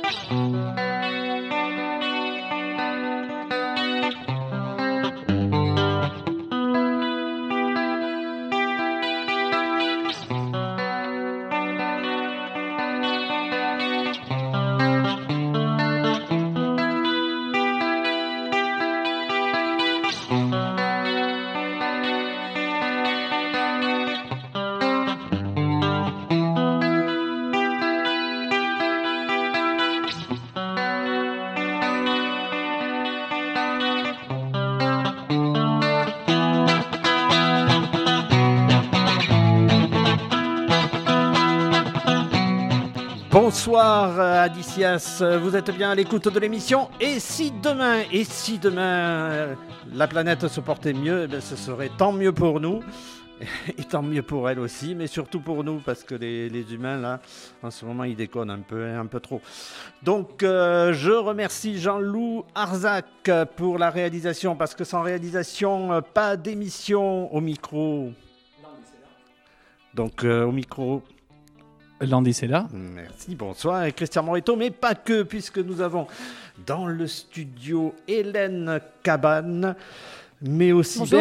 Bonsoir Adicias, vous êtes bien à l'écoute de l'émission. Et si demain la planète se portait mieux, eh ce serait tant mieux pour nous et tant mieux pour elle aussi, mais surtout pour nous parce que les humains là, en ce moment ils déconnent un peu trop. Donc je remercie Jean-Loup Arzac pour la réalisation parce que sans réalisation, pas d'émission au micro. Donc au micro. Landy, c'est là. Merci, bonsoir. Et Christian Moreto, mais pas que, puisque nous avons dans le studio Hélène Cabane, mais aussi bonjour.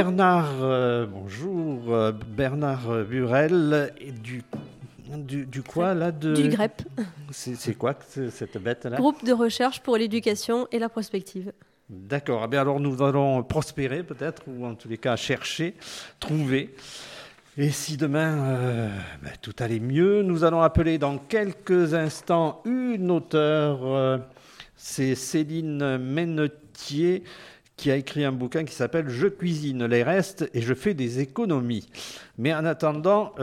Bernard Burel, et du quoi là Du GREP. C'est quoi cette bête là? Groupe de recherche pour l'éducation et la prospective. D'accord, eh bien, alors nous allons prospérer peut-être, ou en tous les cas chercher, trouver. Et si demain tout allait mieux, nous allons appeler dans quelques instants une auteure, c'est Céline Mennetier, qui a écrit un bouquin qui s'appelle « Je cuisine les restes et je fais des économies ». Mais en attendant,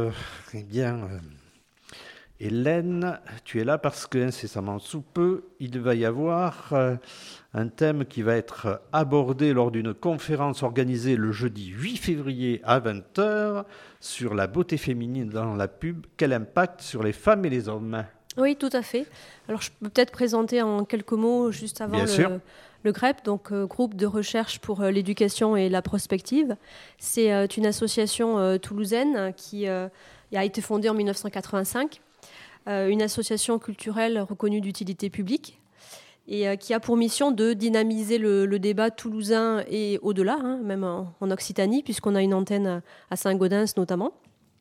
Hélène, tu es là parce qu'incessamment sous peu, il va y avoir un thème qui va être abordé lors d'une conférence organisée le jeudi 8 février à 20h sur la beauté féminine dans la pub, quel impact sur les femmes et les hommes. Oui, tout à fait. Alors, je peux peut-être présenter en quelques mots juste avant le GREP, donc Groupe de recherche pour l'éducation et la prospective. C'est une association toulousaine qui a été fondée en 1985, une association culturelle reconnue d'utilité publique, et qui a pour mission de dynamiser le débat toulousain et au-delà, même en Occitanie, puisqu'on a une antenne à Saint-Gaudens notamment.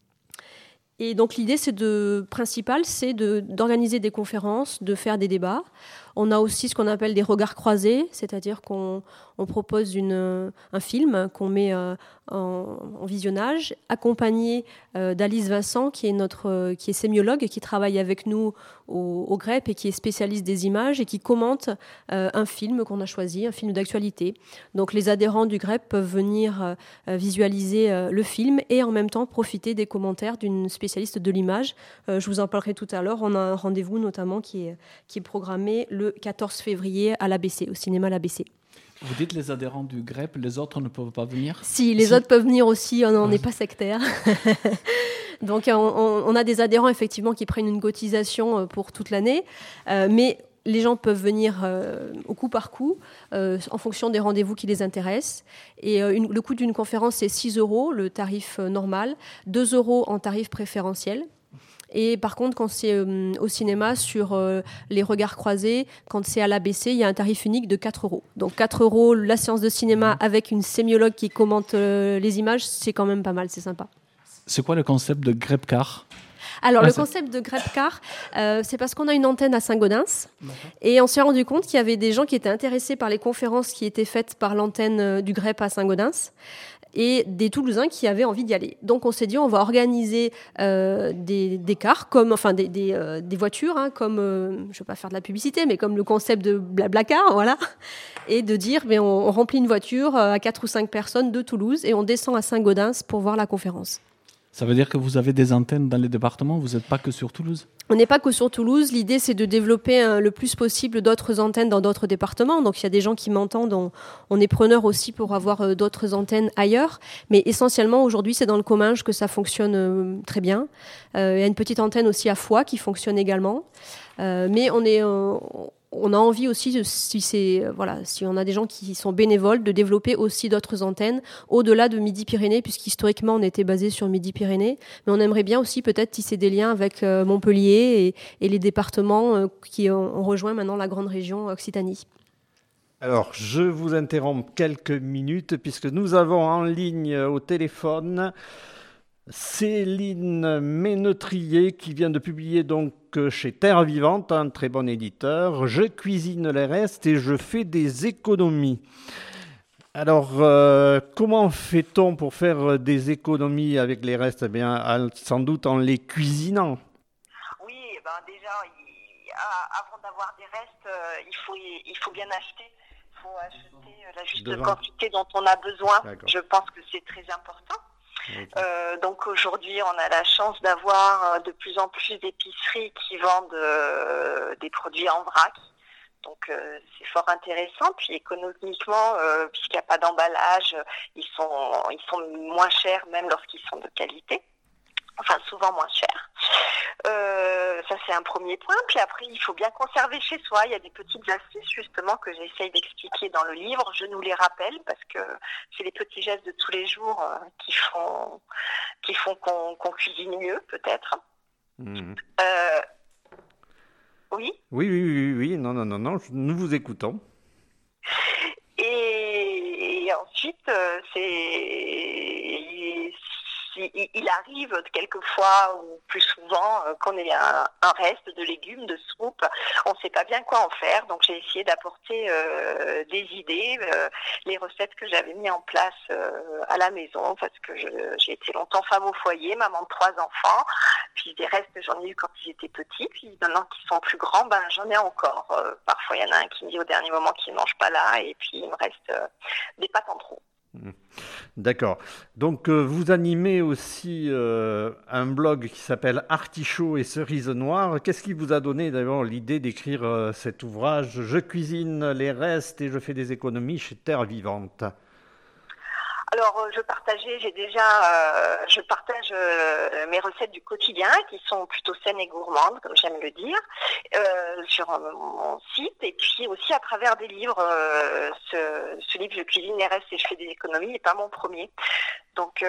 Et donc l'idée principale, c'est d'organiser des conférences, de faire des débats. On a aussi ce qu'on appelle des regards croisés, c'est-à-dire qu'on propose un film qu'on met en visionnage, accompagné d'Alice Vincent, qui est sémiologue, qui travaille avec nous au GREP et qui est spécialiste des images et qui commente un film qu'on a choisi, un film d'actualité. Donc les adhérents du GREP peuvent venir visualiser le film et en même temps profiter des commentaires d'une spécialiste de l'image. Je vous en parlerai tout à l'heure. On a un rendez-vous notamment qui est programmé le 14 février à l'ABC, au cinéma l'ABC. Vous dites les adhérents du GREP, les autres ne peuvent pas venir? Si, les autres peuvent venir aussi, on n'est pas sectaire. Donc on a des adhérents effectivement qui prennent une cotisation pour toute l'année, mais les gens peuvent venir au coup par coup, en fonction des rendez-vous qui les intéressent. Et le coût d'une conférence, c'est 6 €, le tarif normal, 2 € en tarif préférentiel. Et par contre, quand c'est au cinéma, sur les regards croisés, quand c'est à l'ABC, il y a un tarif unique de 4 €. Donc 4 € la séance de cinéma avec une sémiologue qui commente les images, c'est quand même pas mal, c'est sympa. C'est quoi le concept de GREPCAR ? Alors, le concept de GREPCAR, c'est parce qu'on a une antenne à Saint-Gaudens. Et on s'est rendu compte qu'il y avait des gens qui étaient intéressés par les conférences qui étaient faites par l'antenne du GREP à Saint-Gaudens et des Toulousains qui avaient envie d'y aller. Donc, on s'est dit, on va organiser des cars, des voitures, comme, je ne vais pas faire de la publicité, mais comme le concept de Blablacar, voilà. Et de dire, on remplit une voiture à 4 ou 5 personnes de Toulouse et on descend à Saint-Gaudens pour voir la conférence. Ça veut dire que vous avez des antennes dans les départements, vous n'êtes pas que sur Toulouse ? On n'est pas que sur Toulouse. L'idée, c'est de développer le plus possible d'autres antennes dans d'autres départements. Donc, il y a des gens qui m'entendent. On est preneur aussi pour avoir d'autres antennes ailleurs. Mais essentiellement, aujourd'hui, c'est dans le Comminges que ça fonctionne très bien. Il y a une petite antenne aussi à Foix qui fonctionne également. Mais on a envie aussi, si on a des gens qui sont bénévoles, de développer aussi d'autres antennes au-delà de Midi-Pyrénées, puisqu'historiquement on était basé sur Midi-Pyrénées, mais on aimerait bien aussi peut-être tisser des liens avec Montpellier et les départements qui ont rejoint maintenant la grande région Occitanie. Alors, je vous interromps quelques minutes puisque nous avons en ligne au téléphone Céline Ménetrier qui vient de publier donc chez Terre Vivante, un très bon éditeur. Je cuisine les restes et je fais des économies. Alors, comment fait-on pour faire des économies avec les restes ? Eh bien, sans doute en les cuisinant. Oui, déjà, avant d'avoir des restes, il faut bien acheter. Il faut acheter la juste quantité dont on a besoin. D'accord. Je pense que c'est très important. Okay. Donc aujourd'hui, on a la chance d'avoir de plus en plus d'épiceries qui vendent des produits en vrac. Donc c'est fort intéressant. Puis économiquement, puisqu'il n'y a pas d'emballage, ils sont moins chers même lorsqu'ils sont de qualité. Enfin, souvent moins chers. Ça, c'est un premier point. Puis après, il faut bien conserver chez soi. Il y a des petites astuces, justement, que j'essaye d'expliquer dans le livre. Je nous les rappelle parce que c'est les petits gestes de tous les jours qui font qu'on cuisine mieux, peut-être. Mmh. Oui ? Oui. Non. Nous vous écoutons. Et ensuite, il arrive quelquefois ou plus souvent qu'on ait un reste de légumes, de soupe. On ne sait pas bien quoi en faire, donc j'ai essayé d'apporter des idées, les recettes que j'avais mis en place à la maison, parce que j'ai été longtemps femme au foyer, maman de 3 enfants, puis des restes j'en ai eu quand ils étaient petits, puis maintenant qu'ils sont plus grands, j'en ai encore. Parfois il y en a un qui me dit au dernier moment qu'il ne mange pas là, et puis il me reste des pâtes en trop. D'accord. Donc, vous animez aussi un blog qui s'appelle Artichaut et cerises noires. Qu'est-ce qui vous a donné d'ailleurs l'idée d'écrire cet ouvrage ? Je cuisine les restes et je fais des économies chez Terre Vivante. Alors, je partage mes recettes du quotidien qui sont plutôt saines et gourmandes, comme j'aime le dire, sur mon site et puis aussi à travers des livres. Ce livre, Je cuisine les restes et je fais des économies, n'est pas mon premier. Donc,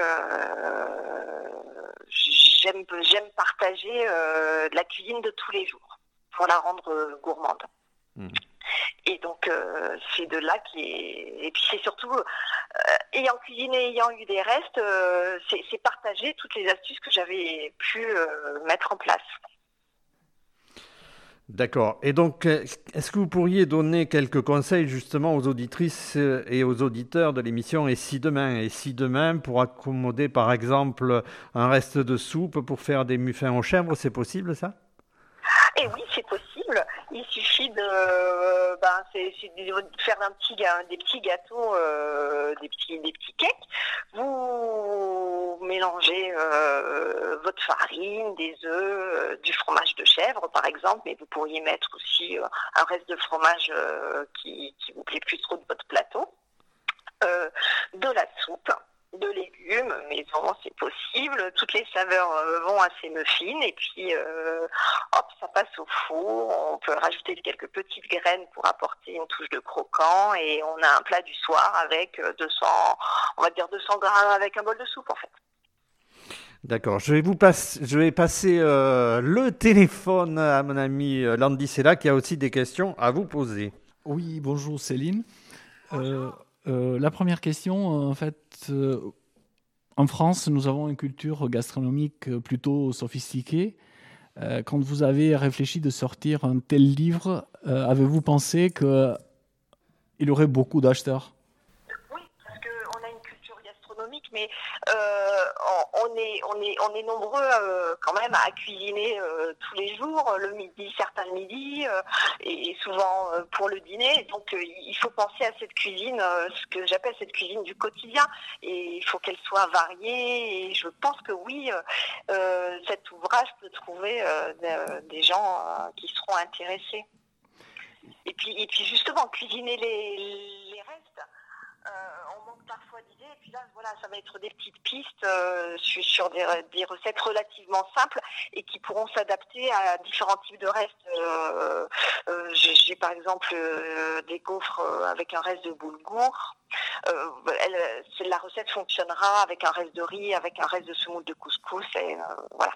j'aime partager la cuisine de tous les jours pour la rendre gourmande. Et donc, c'est de là et puis c'est surtout, ayant cuisiné, ayant eu des restes, c'est partager toutes les astuces que j'avais pu mettre en place. D'accord. Et donc, est-ce que vous pourriez donner quelques conseils justement aux auditrices et aux auditeurs de l'émission Et si demain, pour accommoder par exemple un reste de soupe pour faire des muffins aux chèvres, c'est possible ça ? Eh oui, c'est possible. Il suffit de faire des petits gâteaux, des petits cakes. Vous mélangez votre farine, des œufs, du fromage de chèvre par exemple, mais vous pourriez mettre aussi un reste de fromage qui vous plaît plus trop de votre plateau, de la soupe, de légumes maison, c'est possible. Toutes les saveurs vont à ces muffins et puis ça passe au four. On peut rajouter quelques petites graines pour apporter une touche de croquant et on a un plat du soir avec 200 grammes avec un bol de soupe en fait. D'accord, je vais passer le téléphone à mon ami Landy Sella qui a aussi des questions à vous poser. Oui, bonjour Céline. Bonjour. La première question, en fait, en France, nous avons une culture gastronomique plutôt sophistiquée. Quand vous avez réfléchi de sortir un tel livre, avez-vous pensé qu'il y aurait beaucoup d'acheteurs ? Oui, parce qu'on a une culture gastronomique, mais on est nombreux quand même à cuisiner tous les jours, le midi, certains le midi, et souvent pour le dîner. Donc il faut penser à cette cuisine, ce que j'appelle cette cuisine du quotidien, et il faut qu'elle soit variée. Et je pense que oui, cet ouvrage peut trouver des gens qui seront intéressés. Et puis justement, cuisiner les restes. On manque parfois disais. Et puis là, voilà, ça va être des petites pistes sur des recettes relativement simples et qui pourront s'adapter à différents types de restes. J'ai par exemple des gaufres avec un reste de boulgour. La recette fonctionnera avec un reste de riz, avec un reste de semoule de couscous. Et voilà.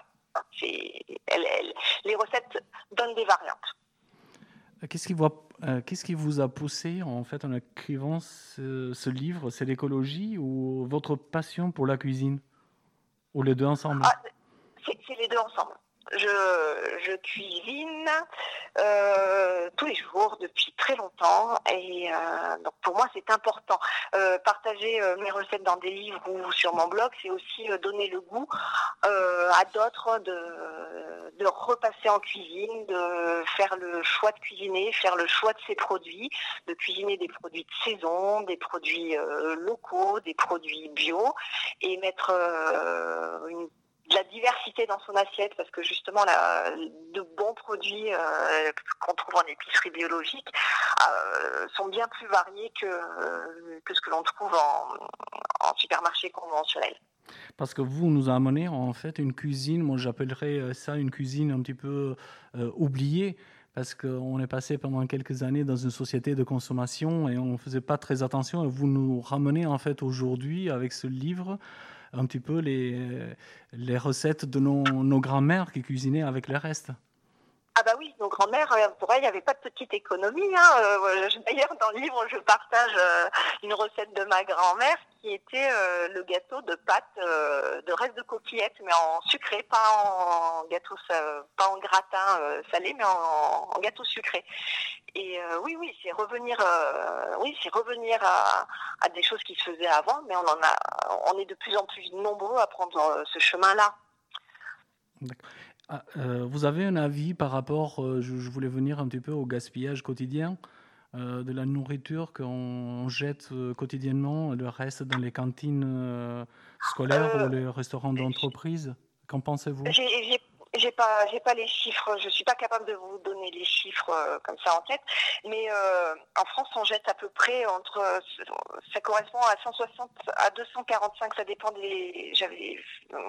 Les recettes donnent des variantes. Qu'est-ce qui vous a poussé en fait en écrivant ce livre? C'est l'écologie ou votre passion pour la cuisine? Ou les deux ensemble? C'est les deux ensemble. Je cuisine tous les jours depuis très longtemps et donc pour moi c'est important. Partager mes recettes dans des livres ou sur mon blog, c'est aussi donner le goût à d'autres de repasser en cuisine, de faire le choix de cuisiner, faire le choix de ses produits, de cuisiner des produits de saison, des produits locaux, des produits bio et mettre de la diversité dans son assiette parce que justement de bons produits qu'on trouve en épicerie biologique sont bien plus variés que ce que l'on trouve en supermarché conventionnel. Parce que vous nous amenez en fait une cuisine, moi j'appellerais ça une cuisine un petit peu oubliée, parce qu'on est passé pendant quelques années dans une société de consommation et on ne faisait pas très attention. Et vous nous ramenez en fait aujourd'hui avec ce livre un petit peu les recettes de nos grands-mères qui cuisinaient avec le reste. Ah bah oui, nos grands-mères, pour elles, il n'y avait pas de petite économie. D'ailleurs, dans le livre, je partage une recette de ma grand-mère qui était le gâteau de pâte de reste de coquillettes, mais en sucré, pas en gâteau, pas en gratin salé, mais en gâteau sucré. Et oui, c'est revenir à des choses qui se faisaient avant, mais on est de plus en plus nombreux à prendre ce chemin-là. D'accord. Vous avez un avis par rapport, je voulais venir un petit peu au gaspillage quotidien de la nourriture qu'on jette quotidiennement, le reste dans les cantines scolaires ou les restaurants d'entreprise. Qu'en pensez-vous? J'ai pas les chiffres, je suis pas capable de vous donner les chiffres comme ça en tête, mais en France on jette à peu près ça correspond à 160 à 245, ça dépend j'avais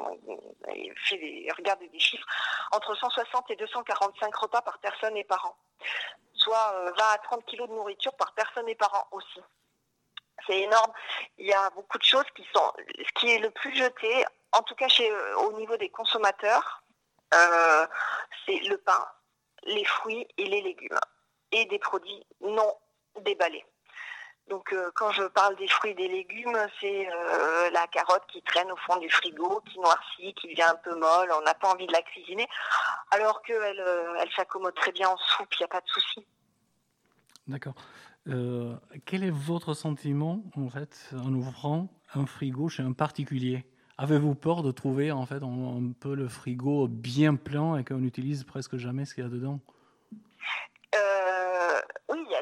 regardé des chiffres, entre 160 et 245 repas par personne et par an, soit 20 à 30 kilos de nourriture par personne et par an aussi. C'est énorme, il y a beaucoup de choses ce qui est le plus jeté, en tout cas au niveau des consommateurs, c'est le pain, les fruits et les légumes et des produits non déballés. Donc quand je parle des fruits et des légumes, c'est la carotte qui traîne au fond du frigo, qui noircit, qui devient un peu molle, on n'a pas envie de la cuisiner, alors qu'elle s'accommode très bien en soupe, il n'y a pas de souci. D'accord. Quel est votre sentiment en fait en ouvrant un frigo chez un particulier? Avez-vous peur de trouver en fait un peu le frigo bien plein et qu'on n'utilise presque jamais ce qu'il y a dedans? Oui, il y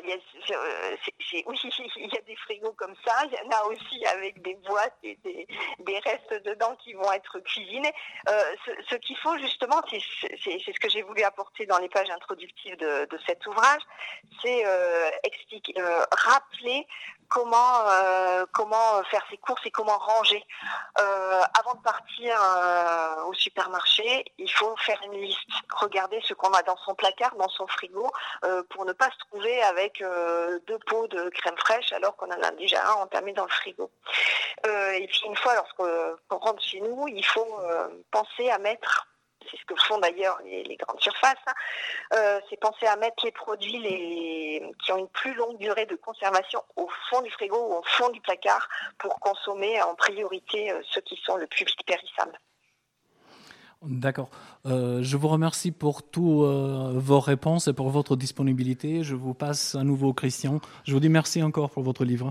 a des frigos comme ça. Il y en a aussi avec des boîtes et des restes dedans qui vont être cuisinés. Ce qu'il faut justement, c'est ce que j'ai voulu apporter dans les pages introductives de cet ouvrage, c'est rappeler comment faire ses courses et comment ranger. Avant de partir au supermarché, il faut faire une liste, regarder ce qu'on a dans son placard, dans son frigo, pour ne pas se trouver avec 2 pots de crème fraîche alors qu'on en a déjà un entamé dans le frigo. Et puis une fois, lorsqu'on rentre chez nous, il faut penser à mettre, c'est ce que font d'ailleurs les grandes surfaces, c'est penser à mettre les produits qui ont une plus longue durée de conservation au fond du frigo ou au fond du placard pour consommer en priorité ceux qui sont le plus vite périssables. D'accord. Je vous remercie pour toutes vos réponses et pour votre disponibilité. Je vous passe à nouveau Christian. Je vous dis merci encore pour votre livre.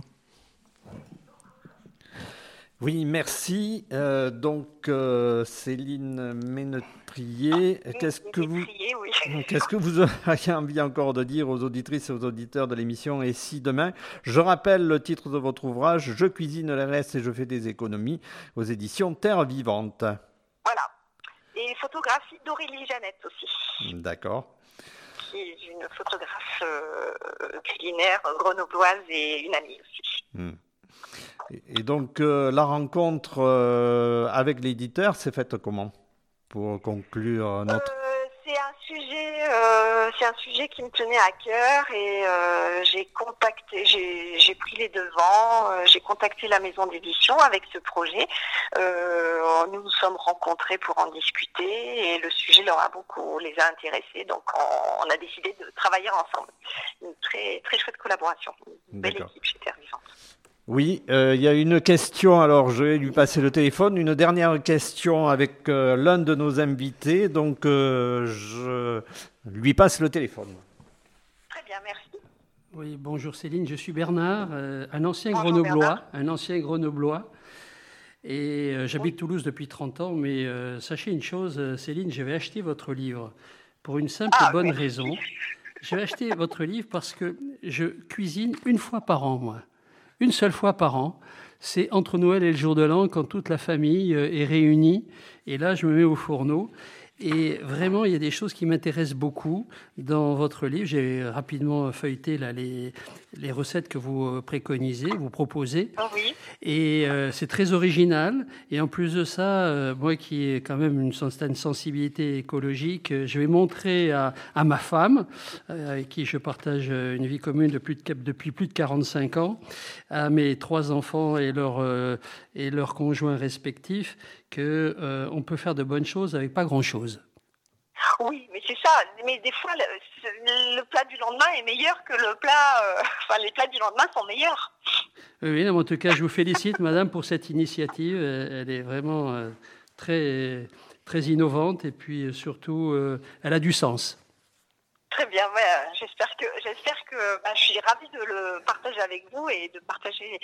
Oui, merci. Céline Ménetrier, qu'est-ce que vous auriez envie encore de dire aux auditrices et aux auditeurs de l'émission Et si demain? Je rappelle le titre de votre ouvrage, Je cuisine les restes et je fais des économies, aux éditions Terre Vivante. Voilà. Et photographie d'Aurélie Jeannette aussi. D'accord. Qui est une photographe culinaire grenobloise et une amie aussi. Et donc, la rencontre avec l'éditeur s'est faite comment, pour conclure notre... C'est un sujet qui me tenait à cœur et j'ai pris les devants, j'ai contacté la maison d'édition avec ce projet. Nous nous sommes rencontrés pour en discuter et le sujet les a intéressés, donc on a décidé de travailler ensemble. Une très, très chouette collaboration, une belle équipe chez Terre Vivante. Oui, il y a une question, alors je vais lui passer le téléphone, une dernière question avec l'un de nos invités, donc je lui passe le téléphone. Très bien, merci. Oui, bonjour Céline, je suis Bernard, un ancien Grenoblois, et j'habite Toulouse depuis 30 ans, mais sachez une chose, Céline, je vais acheter votre livre pour une simple et bonne raison. Je vais acheter votre livre parce que je cuisine une fois par an, moi. Une seule fois par an, c'est entre Noël et le jour de l'an, quand toute la famille est réunie. Et là, je me mets au fourneau. Et vraiment, il y a des choses qui m'intéressent beaucoup dans votre livre. J'ai rapidement feuilleté là, les recettes que vous préconisez, vous proposez. Oh oui. Et c'est très original. Et en plus de ça, moi qui ai quand même une certaine sensibilité écologique, je vais montrer à ma femme, avec qui je partage une vie commune depuis plus de 45 ans, à mes 3 enfants et leurs conjoints respectifs, qu'on peut faire de bonnes choses avec pas grand-chose. Oui, mais c'est ça. Mais des fois, le plat du lendemain est meilleur que le plat... les plats du lendemain sont meilleurs. Oui, en tout cas, je vous félicite, madame, pour cette initiative. Elle est vraiment très, très innovante et puis surtout, elle a du sens. Très bien, ouais, j'espère que je suis ravie de le partager avec vous et de partager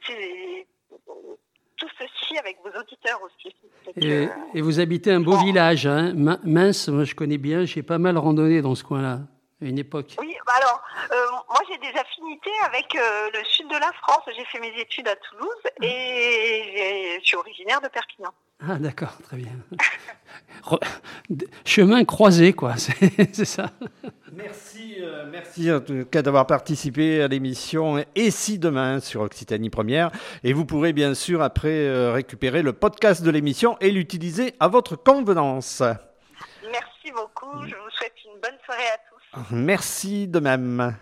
tout ceci avec vos auditeurs aussi. Et vous habitez un beau village, hein, Mince, moi je connais bien, j'ai pas mal randonné dans ce coin-là, à une époque. Oui, alors, moi j'ai des affinités avec le sud de la France. J'ai fait mes études à Toulouse et je suis originaire de Perpignan. Ah d'accord, très bien. Chemin croisé, quoi, c'est ça. Merci en tout cas d'avoir participé à l'émission Et si demain sur Occitanie Première. Et vous pourrez bien sûr après récupérer le podcast de l'émission et l'utiliser à votre convenance. Merci beaucoup, je vous souhaite une bonne soirée à tous. Merci de même.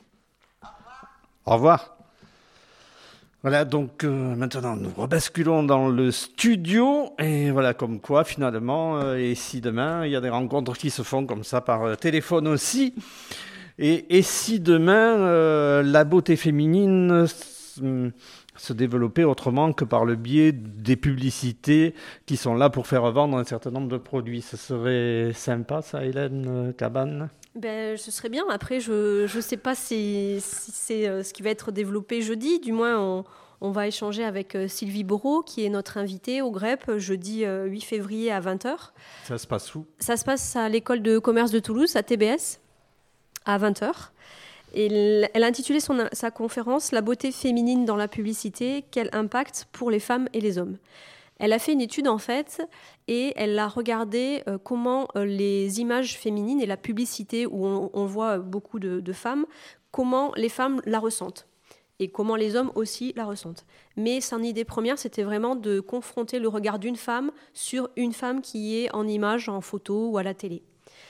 Au revoir. Voilà, donc maintenant nous rebasculons dans le studio et voilà comme quoi finalement, et si demain il y a des rencontres qui se font comme ça par téléphone aussi, et si demain la beauté féminine se développait autrement que par le biais des publicités qui sont là pour faire vendre un certain nombre de produits, ce serait sympa ça, Hélène Cabane? Ce serait bien. Après, je ne sais pas si c'est ce qui va être développé jeudi. Du moins, on va échanger avec Sylvie Bourreau, qui est notre invitée au GREP, jeudi 8 février à 20h. Ça se passe où? Ça se passe à l'école de commerce de Toulouse, à TBS, à 20h. Et elle a intitulé sa conférence « La beauté féminine dans la publicité, quel impact pour les femmes et les hommes ?» Elle a fait une étude en fait et elle a regardé comment les images féminines et la publicité où on voit beaucoup de femmes, comment les femmes la ressentent et comment les hommes aussi la ressentent. Mais son idée première, c'était vraiment de confronter le regard d'une femme sur une femme qui est en image, en photo ou à la télé.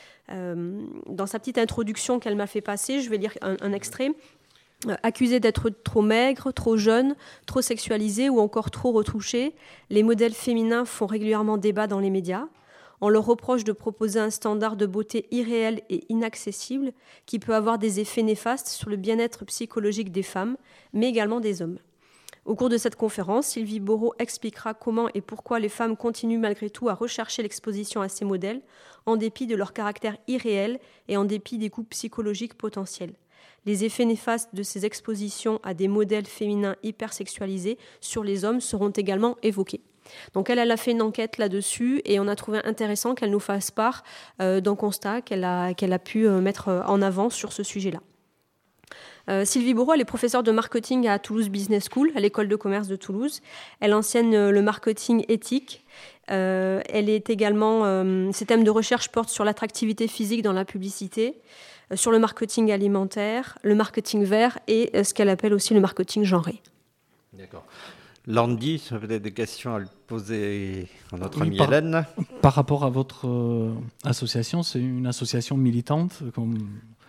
Dans sa petite introduction qu'elle m'a fait passer, je vais lire un extrait. Accusés d'être trop maigres, trop jeunes, trop sexualisés ou encore trop retouchés, les modèles féminins font régulièrement débat dans les médias. On leur reproche de proposer un standard de beauté irréel et inaccessible qui peut avoir des effets néfastes sur le bien-être psychologique des femmes, mais également des hommes. Au cours de cette conférence, Sylvie Bourreau expliquera comment et pourquoi les femmes continuent malgré tout à rechercher l'exposition à ces modèles, en dépit de leur caractère irréel et en dépit des coûts psychologiques potentiels. Les effets néfastes de ces expositions à des modèles féminins hypersexualisés sur les hommes seront également évoqués. Donc elle a fait une enquête là-dessus et on a trouvé intéressant qu'elle nous fasse part d'un constat qu'elle a pu mettre en avant sur ce sujet-là. Sylvie Bourreau, elle est professeure de marketing à Toulouse Business School, à l'école de commerce de Toulouse. Elle enseigne le marketing éthique. Elle est également, ses thèmes de recherche portent sur l'attractivité physique dans la publicité, sur le marketing alimentaire, le marketing vert et ce qu'elle appelle aussi le marketing genré. D'accord. Landy, ça peut-être des questions à lui poser à notre amie Hélène. Par rapport à votre association, c'est une association militante, comme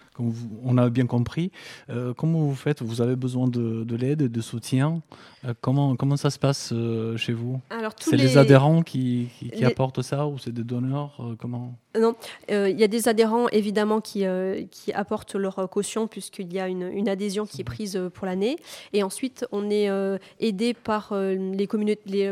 on a bien compris. Comment vous faites ? Vous avez besoin de l'aide, de soutien ? Comment ça se passe chez vous ? Alors, c'est les adhérents qui apportent ça ou c'est des donneurs comment ? Non, il y a des adhérents évidemment qui apportent leur caution puisqu'il y a une adhésion qui est prise pour l'année. Et ensuite, on est aidé par les communautés,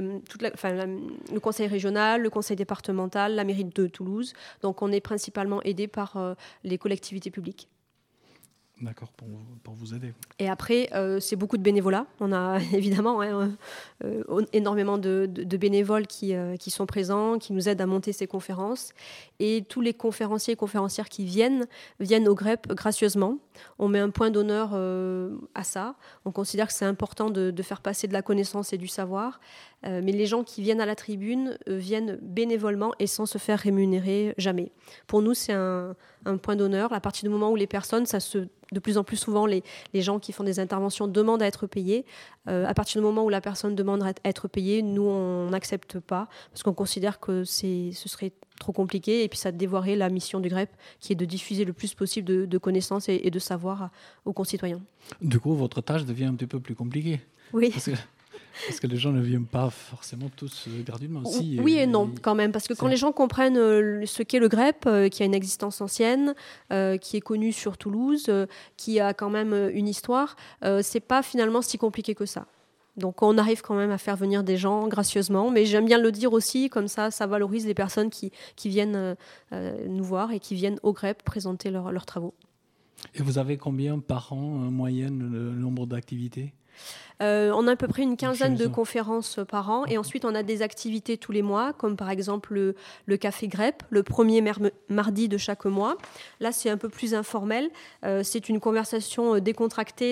le conseil régional, le conseil départemental, la mairie de Toulouse. Donc, on est principalement aidé par les collectivités publiques. D'accord, pour vous aider. Et après, c'est beaucoup de bénévolat. On a évidemment énormément de bénévoles qui sont présents, qui nous aident à monter ces conférences. Et tous les conférenciers et conférencières qui viennent au GREP gracieusement. On met un point d'honneur à ça. On considère que c'est important de faire passer de la connaissance et du savoir. Mais les gens qui viennent à la tribune viennent bénévolement et sans se faire rémunérer jamais. Pour nous, c'est un point d'honneur. À partir du moment où les personnes, de plus en plus souvent, les gens qui font des interventions demandent à être payés. À partir du moment où la personne demande à être payée, nous, on n'accepte pas parce qu'on considère que ce serait trop compliqué et puis ça dévoirait la mission du GREP qui est de diffuser le plus possible de connaissances et de savoir aux concitoyens. Du coup, votre tâche devient un petit peu plus compliquée. Oui. Parce que les gens ne viennent pas forcément tous gratuitement. Oui et non, quand même. Parce que quand les gens comprennent ce qu'est le GREP, qui a une existence ancienne, qui est connu sur Toulouse, qui a quand même une histoire, c'est pas finalement si compliqué que ça. Donc on arrive quand même à faire venir des gens gracieusement. Mais j'aime bien le dire aussi, comme ça valorise les personnes qui viennent nous voir et qui viennent au GREP présenter leurs travaux. Et vous avez combien par an, en moyenne, le nombre d'activités ? On a à peu près une quinzaine de conférences par an et ensuite on a des activités tous les mois comme par exemple le café GREP le premier mardi de chaque mois. Là c'est un peu plus informel, c'est une conversation décontractée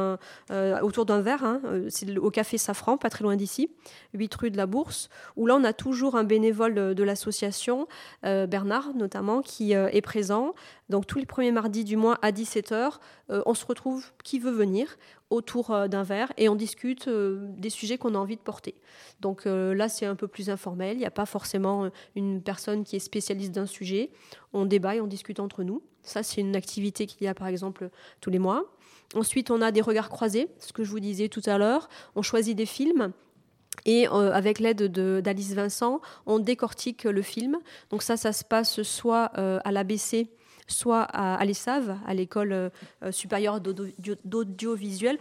autour d'un verre, c'est au café Safran, pas très loin d'ici, 8 rue de la Bourse, où là on a toujours un bénévole de l'association, Bernard notamment, qui est présent. Donc tous les premiers mardis du mois à 17h, on se retrouve, qui veut venir, autour d'un verre et on discute des sujets qu'on a envie de porter. Donc là, c'est un peu plus informel. Il n'y a pas forcément une personne qui est spécialiste d'un sujet. On débat et on discute entre nous. Ça, c'est une activité qu'il y a, par exemple, tous les mois. Ensuite, on a des regards croisés, ce que je vous disais tout à l'heure. On choisit des films. Et avec l'aide d'Alice Vincent, on décortique le film. Donc ça se passe soit à l'ABC, soit à l'ESAV, à l'école supérieure d'audiovisuel,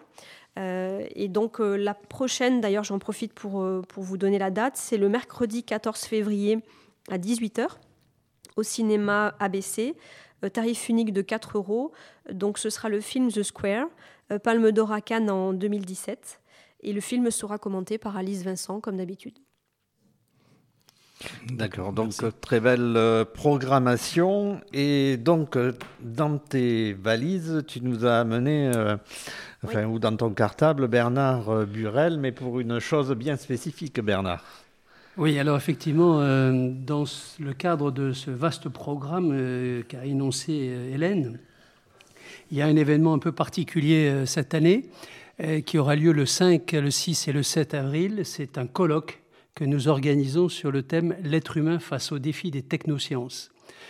et donc la prochaine, d'ailleurs j'en profite pour vous donner la date, c'est le mercredi 14 février à 18h au cinéma ABC, tarif unique de 4 €. Donc ce sera le film The Square, Palme d'Or à Cannes en 2017, et le film sera commenté par Alice Vincent comme d'habitude. D'accord, donc très belle programmation. Et donc, dans tes valises, tu nous as amené, ou dans ton cartable, Bernard Burel, mais pour une chose bien spécifique, Bernard. Oui, alors effectivement, dans le cadre de ce vaste programme qu'a énoncé Hélène, il y a un événement un peu particulier cette année qui aura lieu le 5, le 6 et le 7 avril. C'est un colloque que nous organisons sur le thème « L'être humain face aux défis des technosciences ».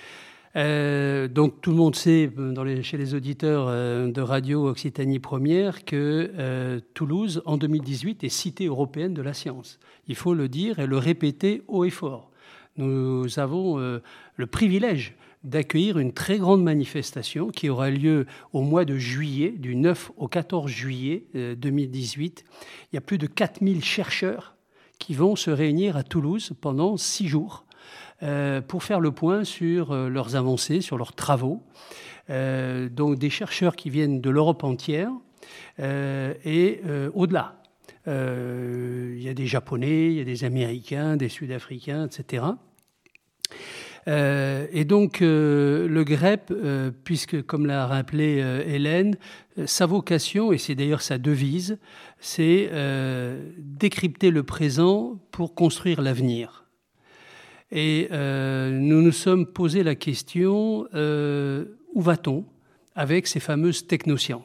Donc tout le monde sait, chez les auditeurs de Radio Occitanie Première, que Toulouse, en 2018, est cité européenne de la science. Il faut le dire et le répéter haut et fort. Nous avons le privilège d'accueillir une très grande manifestation qui aura lieu au mois de juillet, du 9 au 14 juillet 2018. Il y a plus de 4000 chercheurs qui vont se réunir à Toulouse pendant 6 jours pour faire le point sur leurs avancées, sur leurs travaux. Donc des chercheurs qui viennent de l'Europe entière et au-delà. Il y a des Japonais, il y a des Américains, des Sud-Africains, etc. Et donc le GREP, puisque comme l'a rappelé Hélène, sa vocation, et c'est d'ailleurs sa devise, c'est décrypter le présent pour construire l'avenir. Et nous nous sommes posé la question, où va-t-on avec ces fameuses technosciences ?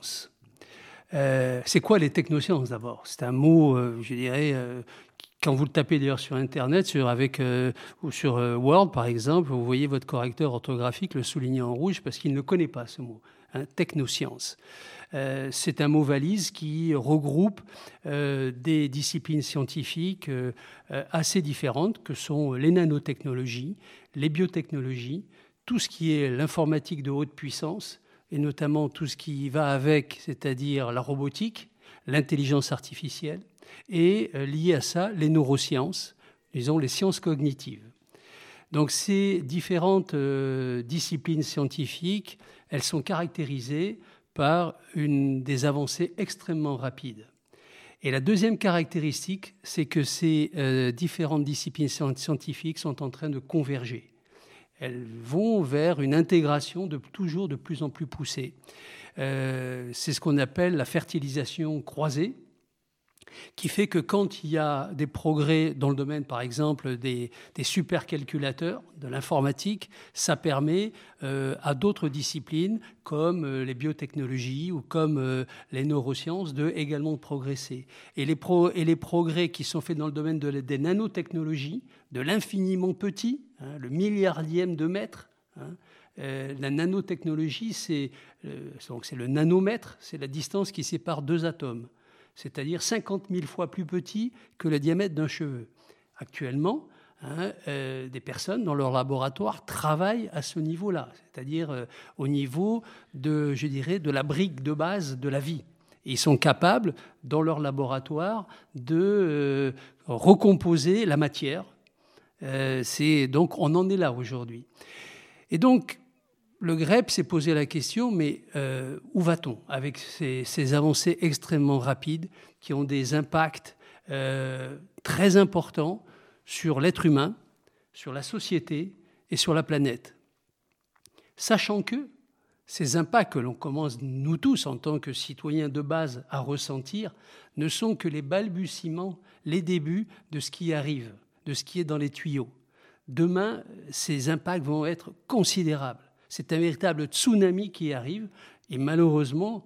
C'est quoi les technosciences d'abord? C'est un mot, je dirais, quand vous le tapez d'ailleurs sur Internet, ou sur Word par exemple, vous voyez votre correcteur orthographique le souligner en rouge parce qu'il ne connaît pas ce mot. Technosciences. C'est un mot valise qui regroupe des disciplines scientifiques assez différentes que sont les nanotechnologies, les biotechnologies, tout ce qui est l'informatique de haute puissance et notamment tout ce qui va avec, c'est-à-dire la robotique, l'intelligence artificielle et lié à ça, les neurosciences, disons les sciences cognitives. Donc ces différentes disciplines scientifiques, elles sont caractérisées par des avancées extrêmement rapides. Et la deuxième caractéristique, c'est que ces différentes disciplines scientifiques sont en train de converger. Elles vont vers une intégration toujours de plus en plus poussée. C'est ce qu'on appelle la fertilisation croisée, qui fait que quand il y a des progrès dans le domaine, par exemple, des supercalculateurs, de l'informatique, ça permet à d'autres disciplines, comme les biotechnologies ou comme les neurosciences, également de progresser. Et les progrès qui sont faits dans le domaine des nanotechnologies, de l'infiniment petit, le milliardième de mètre, la nanotechnologie, c'est le nanomètre, c'est la distance qui sépare deux atomes, c'est-à-dire 50 000 fois plus petit que le diamètre d'un cheveu. Actuellement, des personnes dans leur laboratoire travaillent à ce niveau-là, c'est-à-dire au niveau de la brique de base de la vie. Et ils sont capables, dans leur laboratoire, de recomposer la matière. Donc, on en est là aujourd'hui. Et donc, le GREP s'est posé la question, mais où va-t-on avec ces avancées extrêmement rapides qui ont des impacts très importants sur l'être humain, sur la société et sur la planète? Sachant que ces impacts que l'on commence, nous tous, en tant que citoyens de base, à ressentir, ne sont que les balbutiements, les débuts de ce qui arrive, de ce qui est dans les tuyaux. Demain, ces impacts vont être considérables. C'est un véritable tsunami qui arrive et malheureusement,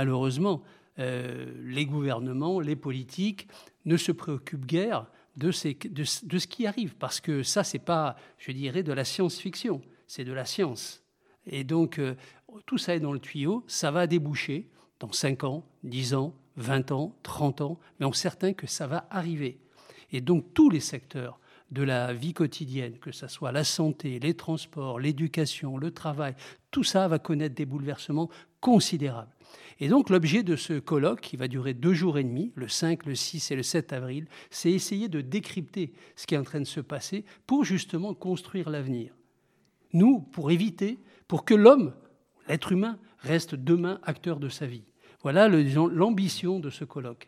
les gouvernements, les politiques ne se préoccupent guère de ce qui arrive parce que ça, c'est pas, je dirais, de la science-fiction, c'est de la science. Et donc, tout ça est dans le tuyau, ça va déboucher dans 5 ans, 10 ans, 20 ans, 30 ans, mais on est certain que ça va arriver. Et donc, tous les secteurs de la vie quotidienne, que ce soit la santé, les transports, l'éducation, le travail, tout ça va connaître des bouleversements considérables. Et donc l'objet de ce colloque, qui va durer 2 jours et demi, le 5, le 6 et le 7 avril, c'est essayer de décrypter ce qui est en train de se passer pour justement construire l'avenir. Nous, pour que l'homme, l'être humain, reste demain acteur de sa vie. Voilà l'ambition de ce colloque.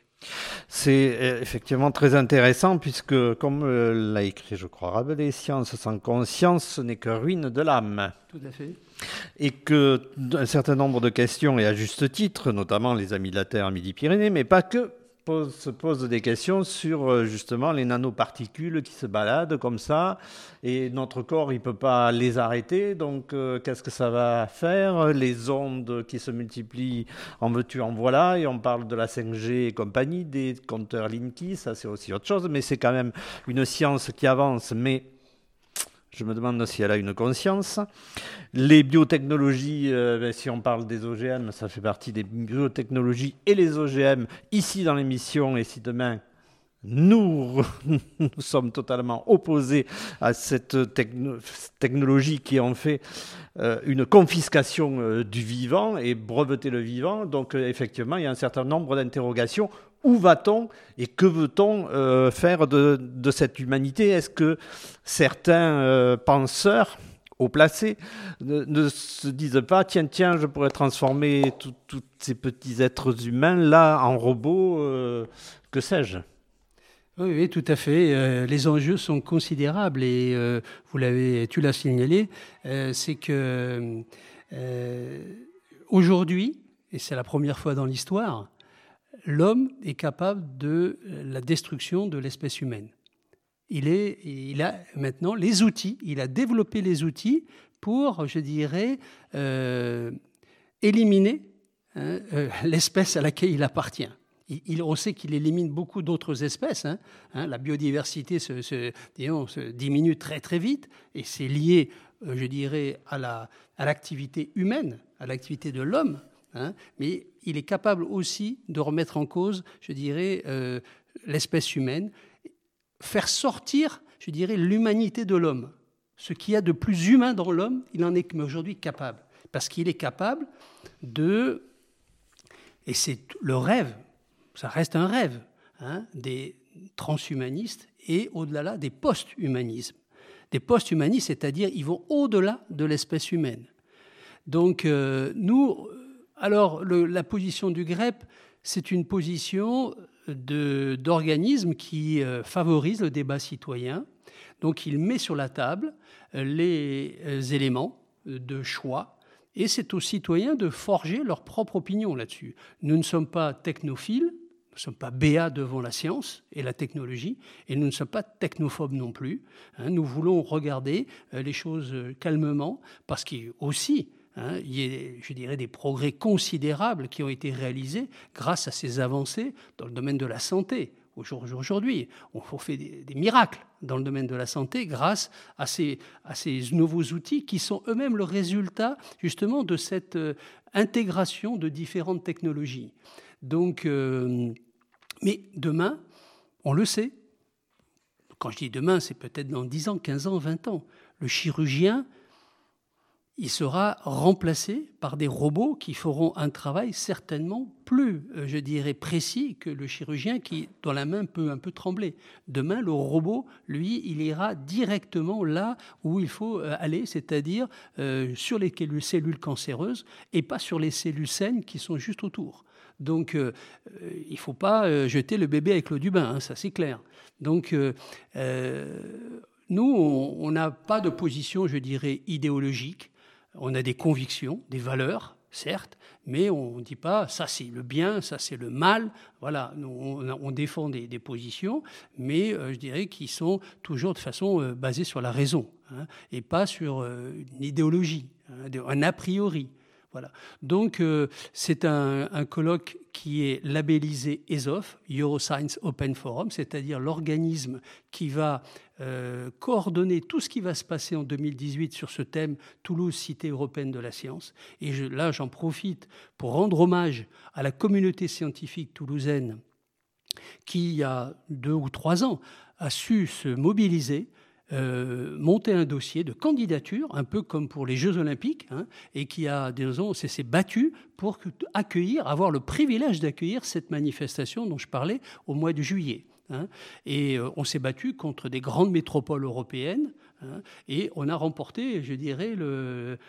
C'est effectivement très intéressant puisque, comme l'a écrit, je crois, Rabelais, science sans conscience, ce n'est que ruine de l'âme. Tout à fait. Et qu'un certain nombre de questions, et à juste titre, notamment les amis de la Terre, Midi-Pyrénées, mais pas que, se posent des questions sur justement les nanoparticules qui se baladent comme ça, et notre corps, il ne peut pas les arrêter, donc qu'est-ce que ça va faire? Les ondes qui se multiplient, en veux-tu, en voilà, et on parle de la 5G et compagnie, des compteurs Linky, ça c'est aussi autre chose, mais c'est quand même une science qui avance, mais je me demande si elle a une conscience. Les biotechnologies, si on parle des OGM, ça fait partie des biotechnologies et les OGM ici dans l'émission. Et si demain, nous sommes totalement opposés à cette technologie qui en fait une confiscation du vivant et breveter le vivant. Donc effectivement, il y a un certain nombre d'interrogations. Où va-t-on et que veut-on faire de cette humanité? Est-ce que certains penseurs haut placés ne se disent pas tiens, je pourrais transformer tous ces petits êtres humains là en robots, que sais-je? Oui, tout à fait. Les enjeux sont considérables et tu l'as signalé, c'est que aujourd'hui, et c'est la première fois dans l'histoire, l'homme est capable de la destruction de l'espèce humaine. Il a maintenant les outils, il a développé les outils pour, je dirais, éliminer l'espèce à laquelle il appartient. On sait qu'il élimine beaucoup d'autres espèces. La biodiversité se diminue très très vite et c'est lié, je dirais, à l'activité humaine, à l'activité de l'homme. Mais il est capable aussi de remettre en cause, je dirais, l'espèce humaine, faire sortir, je dirais, l'humanité de l'homme. Ce qu'il y a de plus humain dans l'homme, il en est aujourd'hui capable. Parce qu'il est capable et c'est le rêve, ça reste un rêve, des transhumanistes et au-delà là, des post-humanismes. Des post-humanistes, c'est-à-dire ils vont au-delà de l'espèce humaine. Donc la position du GREP, c'est une position d'organisme qui favorise le débat citoyen. Donc il met sur la table les éléments de choix et c'est aux citoyens de forger leur propre opinion là-dessus. Nous ne sommes pas technophiles, nous ne sommes pas béats devant la science et la technologie et nous ne sommes pas technophobes non plus. Nous voulons regarder les choses calmement parce qu'il y a aussi il y a, je dirais, des progrès considérables qui ont été réalisés grâce à ces avancées dans le domaine de la santé. Aujourd'hui, on fait des miracles dans le domaine de la santé grâce à ces nouveaux outils qui sont eux-mêmes le résultat justement de cette intégration de différentes technologies. Donc, mais demain, on le sait, quand je dis demain, c'est peut-être dans 10 ans, 15 ans, 20 ans, le chirurgien, il sera remplacé par des robots qui feront un travail certainement plus, je dirais, précis que le chirurgien qui, dans la main, peut un peu trembler. Demain, le robot, lui, il ira directement là où il faut aller, c'est-à-dire sur les cellules cancéreuses et pas sur les cellules saines qui sont juste autour. Donc, il ne faut pas jeter le bébé avec l'eau du bain, ça c'est clair. Donc, nous, on n'a pas de position, je dirais, idéologique. On a des convictions, des valeurs, certes, mais on ne dit pas ça c'est le bien, ça c'est le mal. Voilà, on défend des positions, mais je dirais qui sont toujours de façon basée sur la raison et pas sur une idéologie, un a priori. Voilà. Donc, c'est un colloque qui est labellisé ESOF, Euroscience Open Forum, c'est-à-dire l'organisme qui va coordonner tout ce qui va se passer en 2018 sur ce thème Toulouse, Cité européenne de la science. Et là, j'en profite pour rendre hommage à la communauté scientifique toulousaine qui, il y a 2 ou 3 ans, a su se mobiliser, monter un dossier de candidature, un peu comme pour les Jeux Olympiques, et qui a, disons, s'est battu pour avoir le privilège d'accueillir cette manifestation dont je parlais au mois de juillet. Et on s'est battu contre des grandes métropoles européennes, et on a remporté, je dirais, le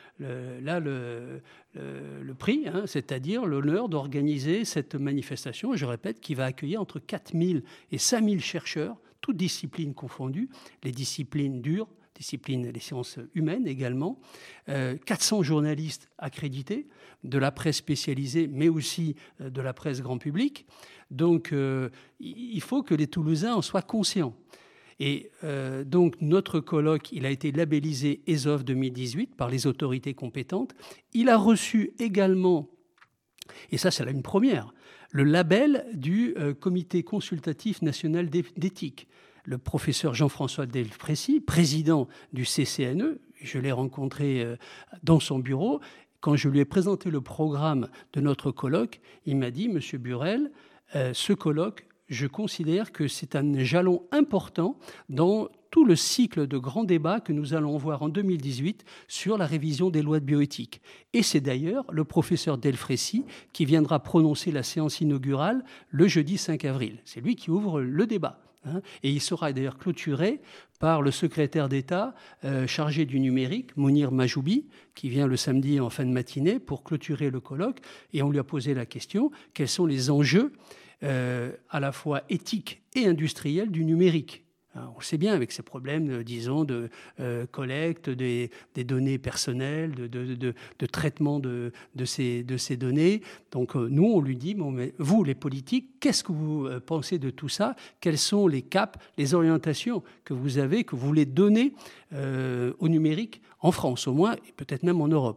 prix, c'est-à-dire l'honneur d'organiser cette manifestation, je répète, qui va accueillir entre 4000 et 5000 chercheurs, toutes disciplines confondues, les disciplines dures, les sciences humaines également, 400 journalistes accrédités, de la presse spécialisée, mais aussi de la presse grand public. Donc, il faut que les Toulousains en soient conscients. Et donc, notre colloque, il a été labellisé ESOF 2018 par les autorités compétentes. Il a reçu également, et ça, c'est une première, le label du Comité consultatif national d'éthique. Le professeur Jean-François Delfrécy, président du CCNE, je l'ai rencontré dans son bureau. Quand je lui ai présenté le programme de notre colloque, il m'a dit « Monsieur Burel, ce colloque, je considère que c'est un jalon important dans tout le cycle de grands débats que nous allons voir en 2018 sur la révision des lois de bioéthique. » Et c'est d'ailleurs le professeur Delfrécy qui viendra prononcer la séance inaugurale le jeudi 5 avril. C'est lui qui ouvre le débat. Et il sera d'ailleurs clôturé par le secrétaire d'État chargé du numérique, Mounir Majoubi, qui vient le samedi en fin de matinée pour clôturer le colloque. Et on lui a posé la question, quels sont les enjeux à la fois éthiques et industriels du numérique ? On le sait bien avec ces problèmes, disons, de collecte des données personnelles, de traitement de ces données. Donc nous, on lui dit, bon, mais vous, les politiques, qu'est-ce que vous pensez de tout ça ? Quels sont les caps, les orientations que vous avez, que vous voulez donner au numérique en France, au moins, et peut-être même en Europe ?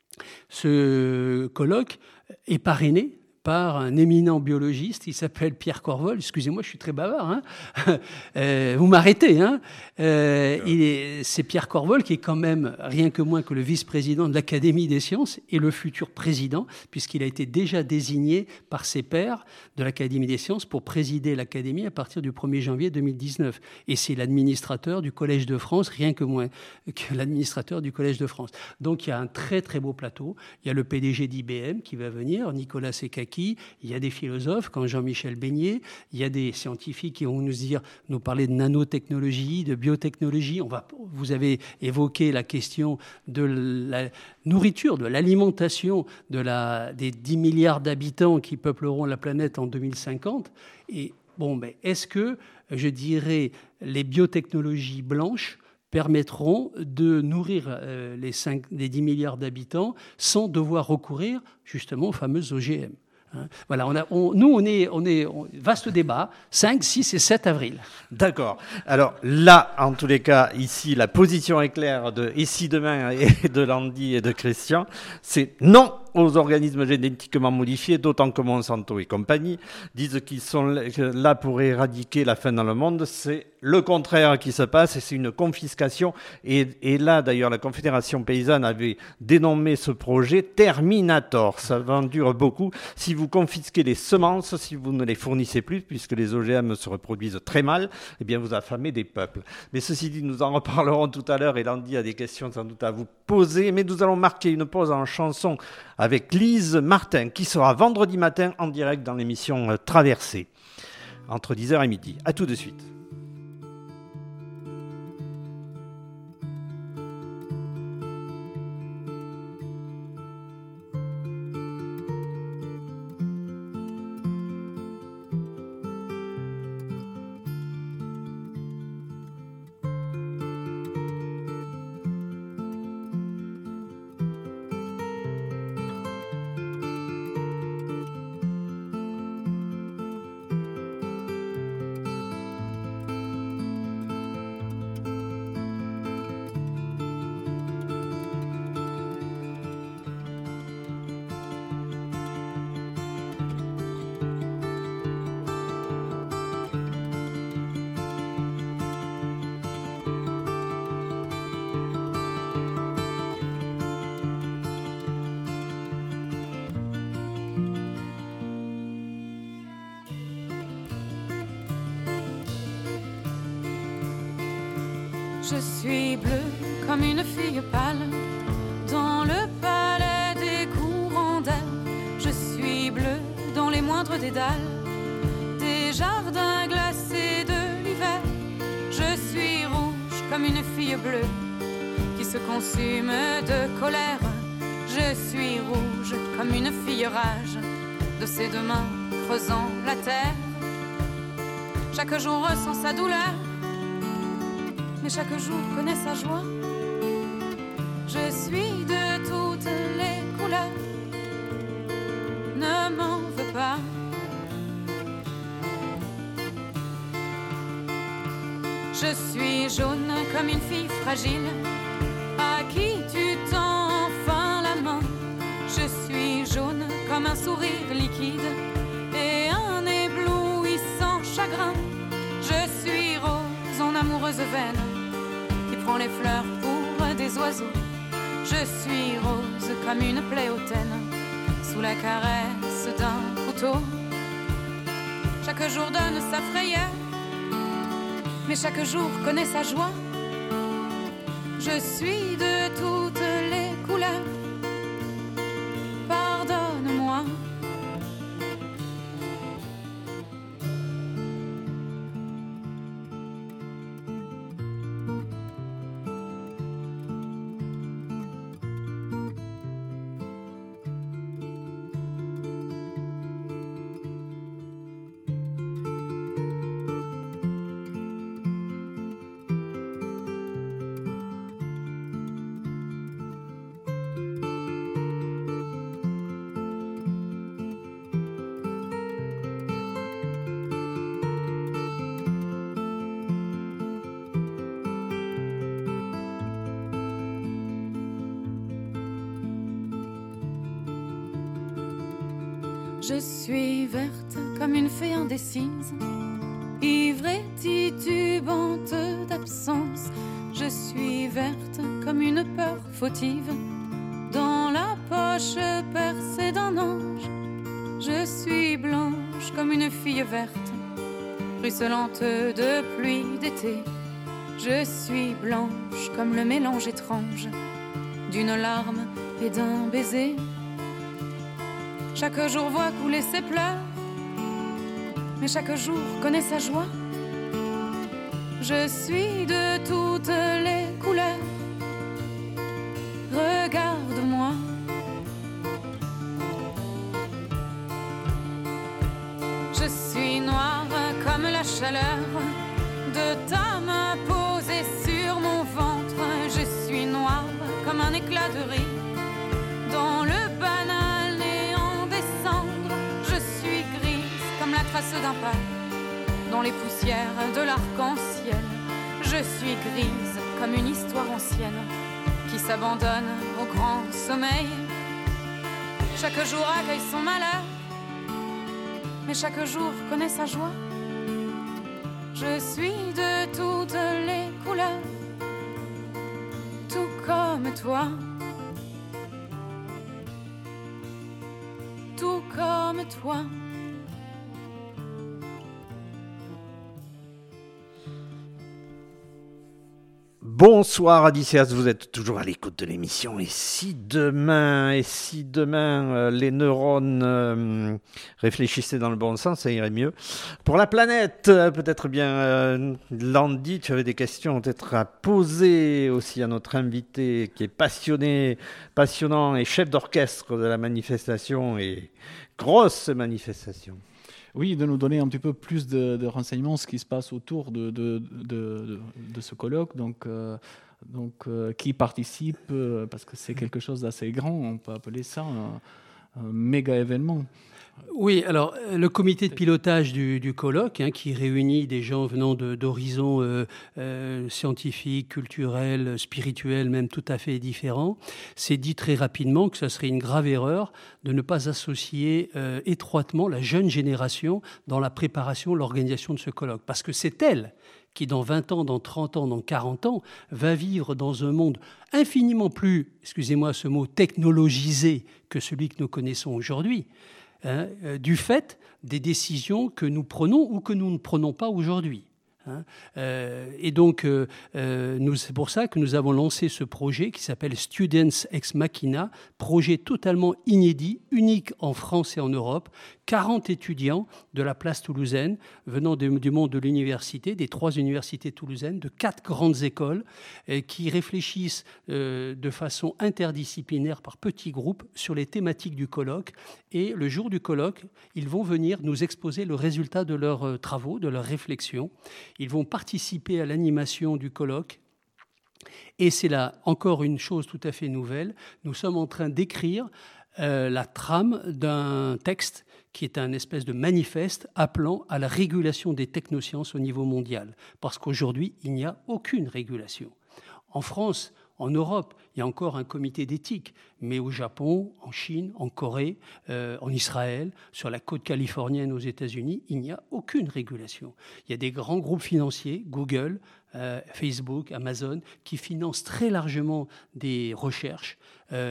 Ce colloque est parrainé par un éminent biologiste, il s'appelle Pierre Corvol. Excusez-moi, je suis très bavard. Vous m'arrêtez. C'est Pierre Corvol qui est quand même rien que moins que le vice-président de l'Académie des sciences et le futur président, puisqu'il a été déjà désigné par ses pairs de l'Académie des sciences pour présider l'Académie à partir du 1er janvier 2019. Et c'est l'administrateur du Collège de France, rien que moins que l'administrateur du Collège de France. Donc il y a un très très beau plateau. Il y a le PDG d'IBM qui va venir, Nicolas Sekaki. Il y a des philosophes comme Jean-Michel Beignet, il y a des scientifiques qui vont nous parler de nanotechnologie, de biotechnologie. Vous avez évoqué la question de la nourriture, de l'alimentation des 10 milliards d'habitants qui peupleront la planète en 2050. Et est-ce que, je dirais, les biotechnologies blanches permettront de nourrir les 10 milliards d'habitants sans devoir recourir justement aux fameuses OGM? Voilà, on est vaste débat, 5, 6 et 7 avril. D'accord. Alors là, en tous les cas, ici, la position est claire de Ici Demain et de Landy et de Christian, c'est non aux organismes génétiquement modifiés, d'autant que Monsanto et compagnie disent qu'ils sont là pour éradiquer la faim dans le monde. C'est le contraire qui se passe et c'est une confiscation. Et là, d'ailleurs, la Confédération paysanne avait dénommé ce projet Terminator. Ça en dure beaucoup. Si vous confisquez les semences, si vous ne les fournissez plus, puisque les OGM se reproduisent très mal, eh bien, vous affamez des peuples. Mais ceci dit, nous en reparlerons tout à l'heure et Landy a des questions sans doute à vous poser. Mais nous allons marquer une pause en chanson avec Lise Martin, qui sera vendredi matin en direct dans l'émission Traversée, entre 10h et midi. À tout de suite. Je suis bleue comme une fille pâle dans le palais des courants d'air. Je suis bleue dans les moindres dédales des jardins glacés de l'hiver. Je suis rouge comme une fille bleue qui se consume de colère. Je suis rouge comme une fille rage de ses deux mains creusant la terre. Chaque jour ressent sa douleur, mais chaque jour connaît sa joie. Je suis de toutes les couleurs, ne m'en veux pas. Je suis jaune comme une fille fragile à qui tu tends enfin la main. Je suis jaune comme un sourire liquide et un éblouissant chagrin. Je suis rose en amoureuse veine qui prend les fleurs pour des oiseaux. Je suis rose comme une plaie hautaine sous la caresse d'un couteau. Chaque jour donne sa frayeur, mais chaque jour connaît sa joie. Je suis de toutes les couleurs, pardonne-moi. Je suis verte comme une fée indécise, ivre et titubante d'absence. Je suis verte comme une peur fautive, dans la poche percée d'un ange. Je suis blanche comme une fille verte, ruisselante de pluie d'été. Je suis blanche comme le mélange étrange d'une larme et d'un baiser. Chaque jour voit couler ses pleurs, mais chaque jour connaît sa joie. Je suis de toutes les couleurs, regarde-moi. Je suis noire comme la chaleur de ta main posée sur mon ventre. Je suis noire comme un éclat de riz dans le banal néant des cendres. Je suis grise comme la trace d'un pas dans les poussières de l'arc-en-ciel. Je suis grise comme une histoire ancienne qui s'abandonne au grand sommeil. Chaque jour accueille son malheur, mais chaque jour connaît sa joie. Je suis de toutes les couleurs, tout comme toi, tout comme toi. Bonsoir Odysseas, vous êtes toujours à l'écoute de l'émission. Et si demain les neurones réfléchissaient dans le bon sens, ça irait mieux. Pour la planète, peut-être bien, Landy, tu avais des questions peut-être à poser aussi à notre invité qui est passionnant et chef d'orchestre de la manifestation et grosse manifestation. Oui, de nous donner un petit peu plus de renseignements, ce qui se passe autour de ce colloque, donc qui participe, parce que c'est quelque chose d'assez grand, on peut appeler ça un méga événement. Oui, alors le comité de pilotage du colloque, qui réunit des gens venant d'horizons scientifiques, culturels, spirituels, même tout à fait différents, s'est dit très rapidement que ce serait une grave erreur de ne pas associer étroitement la jeune génération dans la préparation, l'organisation de ce colloque. Parce que c'est elle qui, dans 20 ans, dans 30 ans, dans 40 ans, va vivre dans un monde infiniment plus, excusez-moi ce mot, technologisé que celui que nous connaissons aujourd'hui. Du fait des décisions que nous prenons ou que nous ne prenons pas aujourd'hui. Et donc, c'est pour ça que nous avons lancé ce projet qui s'appelle Students Ex Machina, projet totalement inédit, unique en France et en Europe. 40 étudiants de la place toulousaine, venant du monde de l'université, des 3 universités toulousaines, de 4 grandes écoles, qui réfléchissent de façon interdisciplinaire par petits groupes sur les thématiques du colloque. Et le jour du colloque, ils vont venir nous exposer le résultat de leurs travaux, de leurs réflexions. Ils vont participer à l'animation du colloque. Et c'est là encore une chose tout à fait nouvelle. Nous sommes en train d'écrire la trame d'un texte qui est un espèce de manifeste appelant à la régulation des technosciences au niveau mondial. Parce qu'aujourd'hui, il n'y a aucune régulation. En France, en Europe, il y a encore un comité d'éthique, mais au Japon, en Chine, en Corée, en Israël, sur la côte californienne aux États-Unis, il n'y a aucune régulation. Il y a des grands groupes financiers, Google, Facebook, Amazon, qui financent très largement des recherches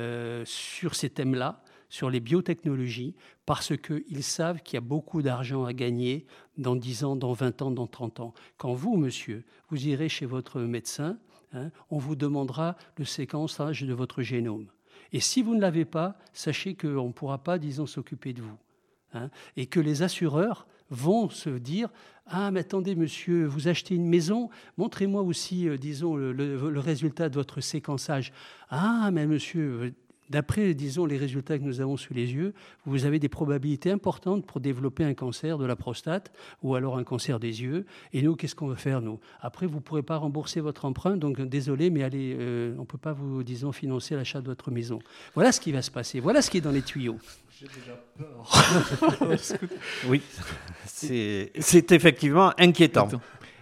sur ces thèmes-là, sur les biotechnologies, parce qu'ils savent qu'il y a beaucoup d'argent à gagner dans 10 ans, dans 20 ans, dans 30 ans. Quand vous, monsieur, vous irez chez votre médecin, on vous demandera le séquençage de votre génome. Et si vous ne l'avez pas, sachez qu'on ne pourra pas, disons, s'occuper de vous. Et que les assureurs vont se dire « Ah, mais attendez, monsieur, vous achetez une maison, montrez-moi aussi, disons, le résultat de votre séquençage. Ah, mais monsieur... » D'après, disons, les résultats que nous avons sous les yeux, vous avez des probabilités importantes pour développer un cancer de la prostate ou alors un cancer des yeux. Et nous, qu'est-ce qu'on veut faire, nous ? Après, vous ne pourrez pas rembourser votre emprunt, donc désolé, mais allez, on ne peut pas vous, disons, financer l'achat de votre maison. Voilà ce qui va se passer. Voilà ce qui est dans les tuyaux. J'ai déjà peur. Oui, c'est effectivement inquiétant.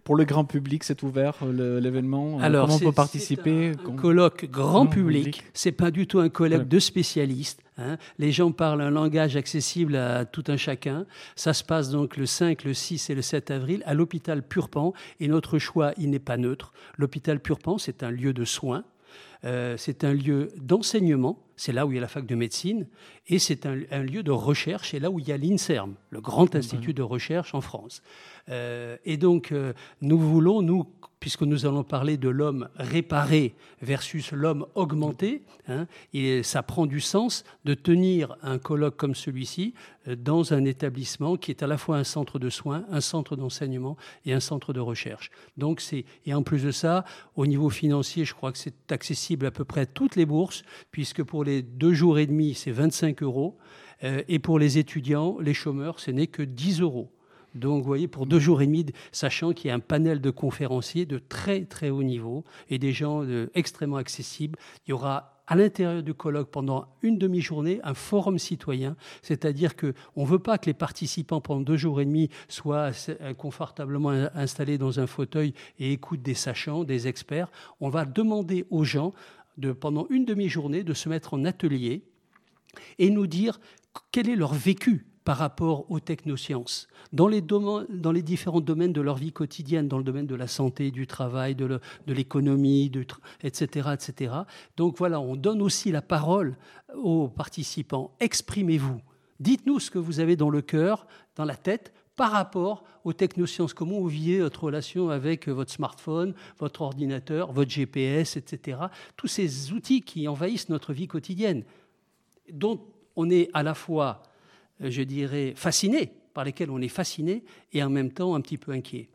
pour le grand public, c'est ouvert l'événement. Alors, comment on peut participer? C'est un colloque grand public. C'est pas du tout un colloque de spécialistes. Les gens parlent un langage accessible à tout un chacun. Ça se passe donc le 5, le 6 et le 7 avril à l'hôpital Purpan. Et notre choix, il n'est pas neutre. L'hôpital Purpan, c'est un lieu de soins. C'est un lieu d'enseignement, c'est là où il y a la fac de médecine, et c'est un lieu de recherche, c'est là où il y a l'INSERM, le grand institut de recherche en France. Et donc, nous voulons, puisque nous allons parler de l'homme réparé versus l'homme augmenté, et ça prend du sens de tenir un colloque comme celui-ci dans un établissement qui est à la fois un centre de soins, un centre d'enseignement et un centre de recherche. Donc et en plus de ça, au niveau financier, je crois que c'est accessible à peu près à toutes les bourses, puisque pour les 2 jours et demi, c'est 25 €, et pour les étudiants, les chômeurs, ce n'est que 10 €. Donc, vous voyez, pour 2 jours et demi, sachant qu'il y a un panel de conférenciers de très, très haut niveau et des gens extrêmement accessibles, il y aura à l'intérieur du colloque, pendant une demi-journée, un forum citoyen, c'est-à-dire qu'on ne veut pas que les participants, pendant 2 jours et demi, soient confortablement installés dans un fauteuil et écoutent des sachants, des experts. On va demander aux gens, pendant une demi-journée, de se mettre en atelier et nous dire quel est leur vécu par rapport aux technosciences, dans les différents domaines de leur vie quotidienne, dans le domaine de la santé, du travail, de l'économie, etc., etc. Donc voilà, on donne aussi la parole aux participants. Exprimez-vous. Dites-nous ce que vous avez dans le cœur, dans la tête, par rapport aux technosciences. Comment vous vivez votre relation avec votre smartphone, votre ordinateur, votre GPS, etc. Tous ces outils qui envahissent notre vie quotidienne, dont on est à la fois, je dirais, fasciné, par lesquels on est fasciné, et en même temps un petit peu inquiet.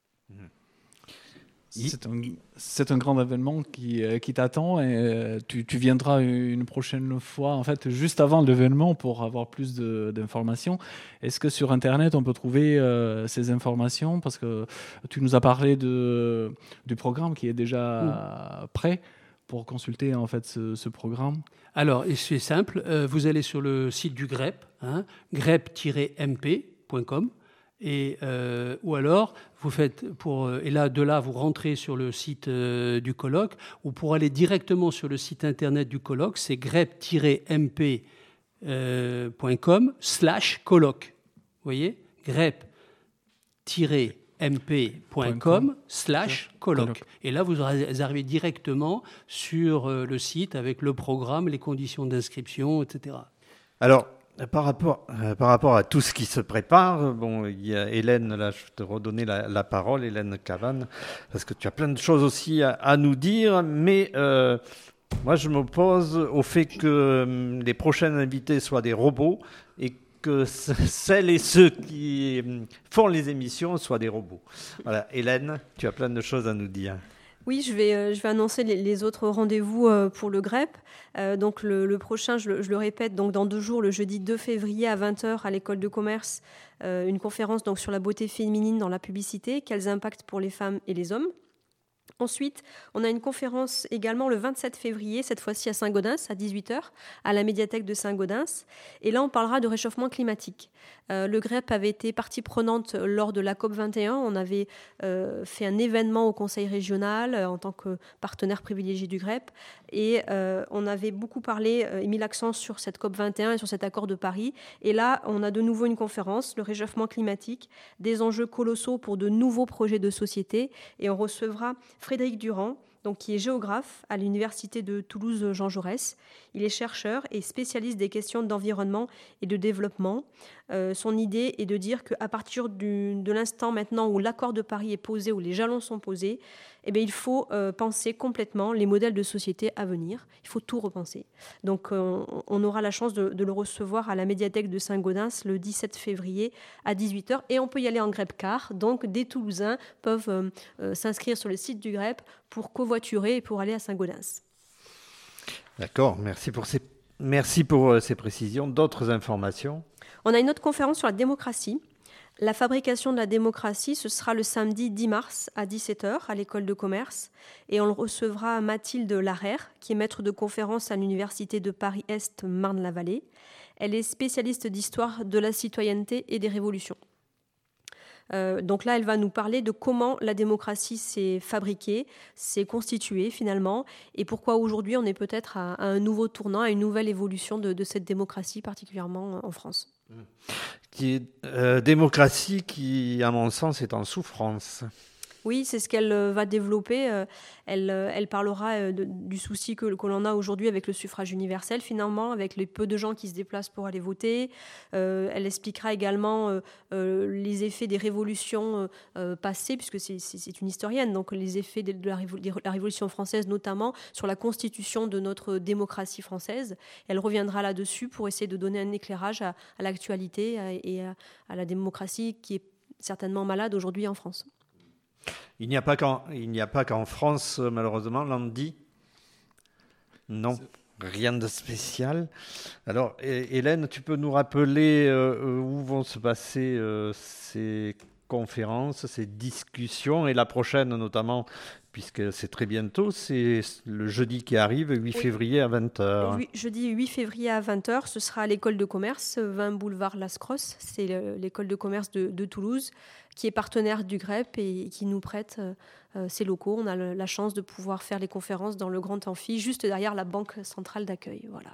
C'est un grand événement qui t'attend, et tu viendras une prochaine fois, en fait, juste avant l'événement, pour avoir plus d'informations. Est-ce que sur Internet, on peut trouver ces informations? Parce que tu nous as parlé du programme qui est déjà prêt pour consulter en fait ce programme. Alors, c'est simple, vous allez sur le site du GREP, grep-mp.com, ou alors vous faites et de là vous rentrez sur le site du colloque, ou pour aller directement sur le site internet du colloque, c'est grep-mp.com/colloque. Vous voyez, grep-mp.com/colloque. Et là, vous arrivez directement sur le site avec le programme, les conditions d'inscription, etc. Alors, par rapport à tout ce qui se prépare, il y a Hélène, là, je vais te redonner la parole, Hélène Cavanne, parce que tu as plein de choses aussi à nous dire, mais moi, je m'oppose au fait que les prochains invités soient des robots et que celles et ceux qui font les émissions soient des robots. Voilà, Hélène, tu as plein de choses à nous dire. Oui, je vais annoncer les autres rendez-vous pour le GREP. Donc le prochain, je le répète, donc dans 2 jours, le jeudi 2 février à 20h à l'école de commerce, une conférence donc sur la beauté féminine dans la publicité, quels impacts pour les femmes et les hommes. Ensuite, on a une conférence également le 27 février, cette fois-ci à Saint-Gaudens, à 18h, à la médiathèque de Saint-Gaudens. Et là, on parlera de réchauffement climatique. Le GREP avait été partie prenante lors de la COP21. On avait fait un événement au Conseil régional en tant que partenaire privilégié du GREP. Et on avait beaucoup parlé et mis l'accent sur cette COP21 et sur cet accord de Paris. Et là, on a de nouveau une conférence, le réchauffement climatique, des enjeux colossaux pour de nouveaux projets de société. Et on recevra Frédéric Durand, donc, qui est géographe à l'université de Toulouse Jean Jaurès. Il est chercheur et spécialiste des questions d'environnement et de développement. Son idée est de dire qu'à partir de l'instant maintenant où l'accord de Paris est posé, où les jalons sont posés, eh bien, il faut penser complètement les modèles de société à venir. Il faut tout repenser. Donc on aura la chance de le recevoir à la médiathèque de Saint-Gaudens le 17 février à 18h. Et on peut y aller en GREP-car. Donc des Toulousains peuvent s'inscrire sur le site du GREP pour covoiturer et pour aller à Saint-Gaudens. D'accord, merci pour ces précisions. D'autres informations ? On a une autre conférence sur la démocratie. La fabrication de la démocratie, ce sera le samedi 10 mars à 17h à l'école de commerce. Et on recevra Mathilde Larère, qui est maître de conférence à l'université de Paris-Est Marne-la-Vallée. Elle est spécialiste d'histoire de la citoyenneté et des révolutions. Donc là, elle va nous parler de comment la démocratie s'est fabriquée, s'est constituée finalement, et pourquoi aujourd'hui on est peut-être à un nouveau tournant, à une nouvelle évolution de cette démocratie, particulièrement en France. Démocratie qui, à mon sens, est en souffrance. Oui, c'est ce qu'elle va développer. Elle parlera du souci que l'on a aujourd'hui avec le suffrage universel, finalement, avec les peu de gens qui se déplacent pour aller voter. Elle expliquera également les effets des révolutions passées, puisque c'est une historienne, donc les effets de la Révolution française, notamment sur la constitution de notre démocratie française. Elle reviendra là-dessus pour essayer de donner un éclairage à l'actualité et à la démocratie qui est certainement malade aujourd'hui en France. Il n'y a pas qu'en France, malheureusement, Landy. Non, rien de spécial. Alors, Hélène, tu peux nous rappeler où vont se passer ces conférences, ces discussions, et la prochaine notamment, puisque c'est très bientôt, c'est le jeudi qui arrive, 8 février à 20h. Oui, jeudi 8 février à 20h, ce sera à l'école de commerce, 20 boulevard Las Crosses, c'est l'école de commerce de Toulouse, qui est partenaire du GREP et qui nous prête ses locaux. On a la chance de pouvoir faire les conférences dans le grand amphi, juste derrière la banque centrale d'accueil. Voilà.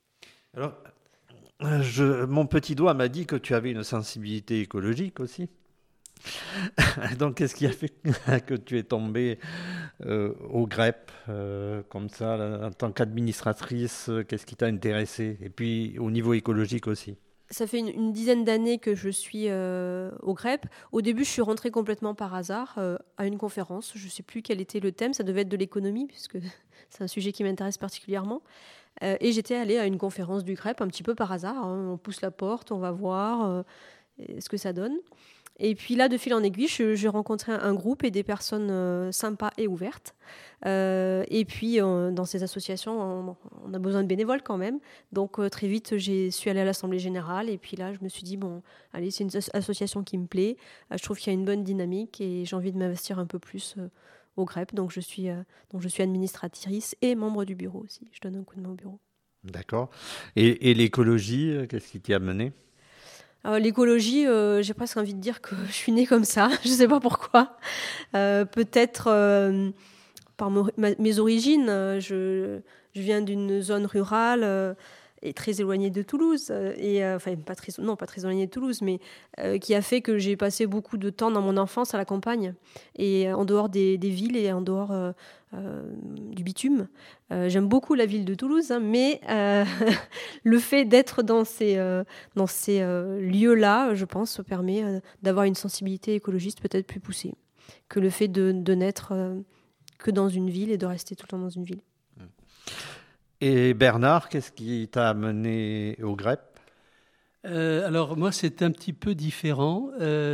Alors, mon petit doigt m'a dit que tu avais une sensibilité écologique aussi. Donc, qu'est-ce qui a fait que tu es tombée au GREP comme ça, là, en tant qu'administratrice? Qu'est-ce qui t'a intéressé? Et puis, au niveau écologique aussi. Ça fait une dizaine d'années que je suis au GREP. Au début, je suis rentrée complètement par hasard à une conférence. Je ne sais plus quel était le thème. Ça devait être de l'économie, puisque c'est un sujet qui m'intéresse particulièrement. Et j'étais allée à une conférence du GREP un petit peu par hasard. On pousse la porte, on va voir ce que ça donne. Et puis là, de fil en aiguille, j'ai rencontré un groupe et des personnes sympas et ouvertes. Et puis, dans ces associations, on a besoin de bénévoles quand même. Donc, très vite, je suis allée à l'Assemblée Générale. Et puis là, je me suis dit, bon, allez, c'est une association qui me plaît. Je trouve qu'il y a une bonne dynamique et j'ai envie de m'investir un peu plus au GREP. Donc, je suis administratrice et membre du bureau aussi. Je donne un coup de main au bureau. D'accord. Et l'écologie, qu'est-ce qui t'y a mené ? L'écologie, j'ai presque envie de dire que je suis née comme ça. Je ne sais pas pourquoi. Peut-être par mes origines. Je viens d'une zone rurale et très éloignée de Toulouse. Enfin, pas très éloignée de Toulouse, mais qui a fait que j'ai passé beaucoup de temps dans mon enfance à la campagne et en dehors des villes et en dehors du bitume. J'aime beaucoup la ville de Toulouse, hein, mais le fait d'être dans ces lieux-là, je pense, permet d'avoir une sensibilité écologiste peut-être plus poussée que le fait de n'être que dans une ville et de rester tout le temps dans une ville. Et Bernard, qu'est-ce qui t'a amené au GREP ? Alors moi, c'est un petit peu différent.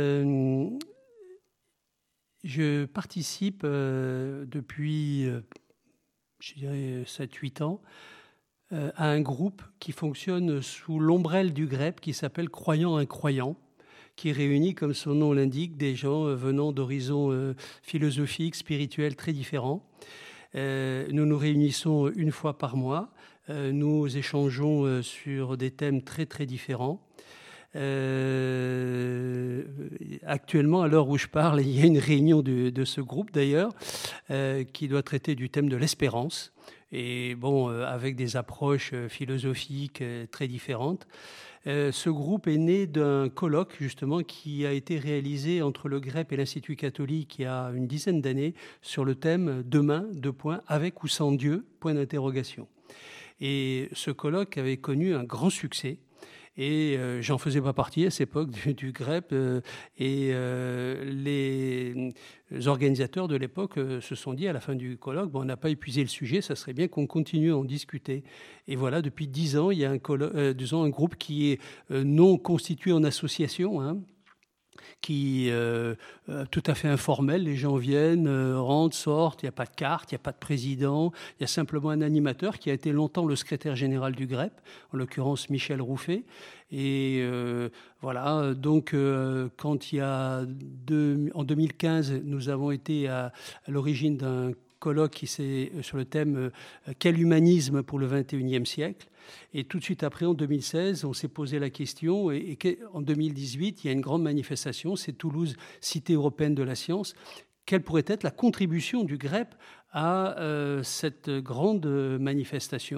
Je participe depuis, je dirais, 7-8 ans à un groupe qui fonctionne sous l'ombrelle du GREP qui s'appelle Croyants Incroyants, qui réunit, comme son nom l'indique, des gens venant d'horizons philosophiques, spirituels très différents. Nous nous réunissons une fois par mois. Nous échangeons sur des thèmes très, très différents. Actuellement, à l'heure où je parle, il y a une réunion de ce groupe, d'ailleurs, qui doit traiter du thème de l'espérance. Et bon, avec des approches philosophiques très différentes. Ce groupe est né d'un colloque, justement, qui a été réalisé entre le GREP et l'Institut catholique il y a une dizaine d'années sur le thème « Demain, avec ou sans Dieu ?» Et ce colloque avait connu un grand succès. Et j'en faisais pas partie à cette époque du GREP. Les organisateurs de l'époque se sont dit à la fin du colloque, bon, on n'a pas épuisé le sujet, ça serait bien qu'on continue à en discuter. Et voilà, depuis 10 ans, il y a un groupe qui est non constitué en association, hein, qui est tout à fait informel. Les gens viennent, rentrent, sortent, il n'y a pas de carte, il n'y a pas de président, il y a simplement un animateur qui a été longtemps le secrétaire général du GREP, en l'occurrence Michel Rouffet. Et voilà, donc quand en 2015, nous avons été à l'origine d'un colloque qui c'est sur le thème « Quel humanisme pour le XXIe siècle ?» Et tout de suite après, en 2016, on s'est posé la question, et en 2018, il y a une grande manifestation, c'est Toulouse, Cité européenne de la science. Quelle pourrait être la contribution du GREP à cette grande manifestation ?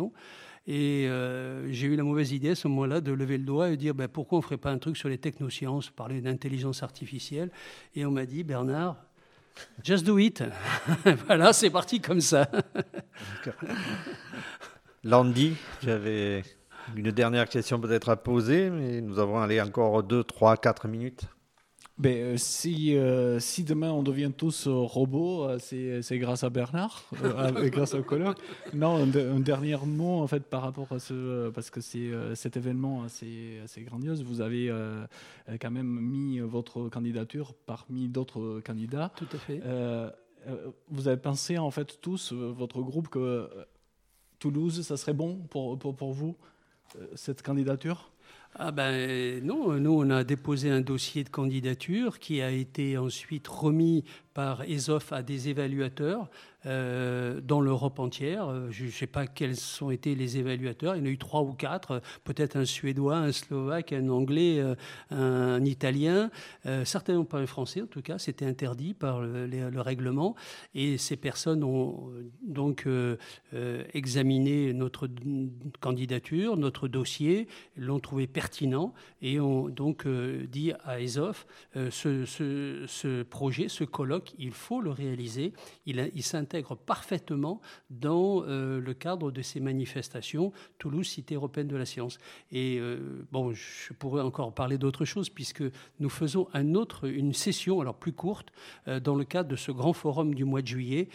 Et j'ai eu la mauvaise idée à ce moment-là de lever le doigt et dire pourquoi on ne ferait pas un truc sur les technosciences, parler d'intelligence artificielle. Et on m'a dit, Bernard, just do it. Voilà, c'est parti comme ça. Landy, j'avais une dernière question peut-être à poser, mais nous avons allé encore 2, 3, 4 minutes. Si demain on devient tous robots, c'est grâce à Bernard, grâce au colloque. Non, un dernier mot en fait par rapport à parce que c'est cet événement assez grandiose. Vous avez quand même mis votre candidature parmi d'autres candidats. Tout à fait. Vous avez pensé en fait tous, votre groupe, que Toulouse, ça serait bon pour vous, cette candidature ? Non, nous on a déposé un dossier de candidature qui a été ensuite remis par ESOF à des évaluateurs dans l'Europe entière. Je ne sais pas quels ont été les évaluateurs. Il y en a eu 3 ou 4, peut-être un Suédois, un Slovaque, un Anglais, un Italien, certainement pas un Français en tout cas. C'était interdit par le règlement. Et ces personnes ont donc examiné notre candidature, notre dossier, l'ont trouvé pertinent et ont donc dit à ESOF, ce projet, ce colloque, il faut le réaliser. Il s'intègre parfaitement dans le cadre de ces manifestations Toulouse, Cité européenne de la science. Et je pourrais encore parler d'autre chose puisque nous faisons une session, alors plus courte, dans le cadre de ce grand forum du mois de juillet.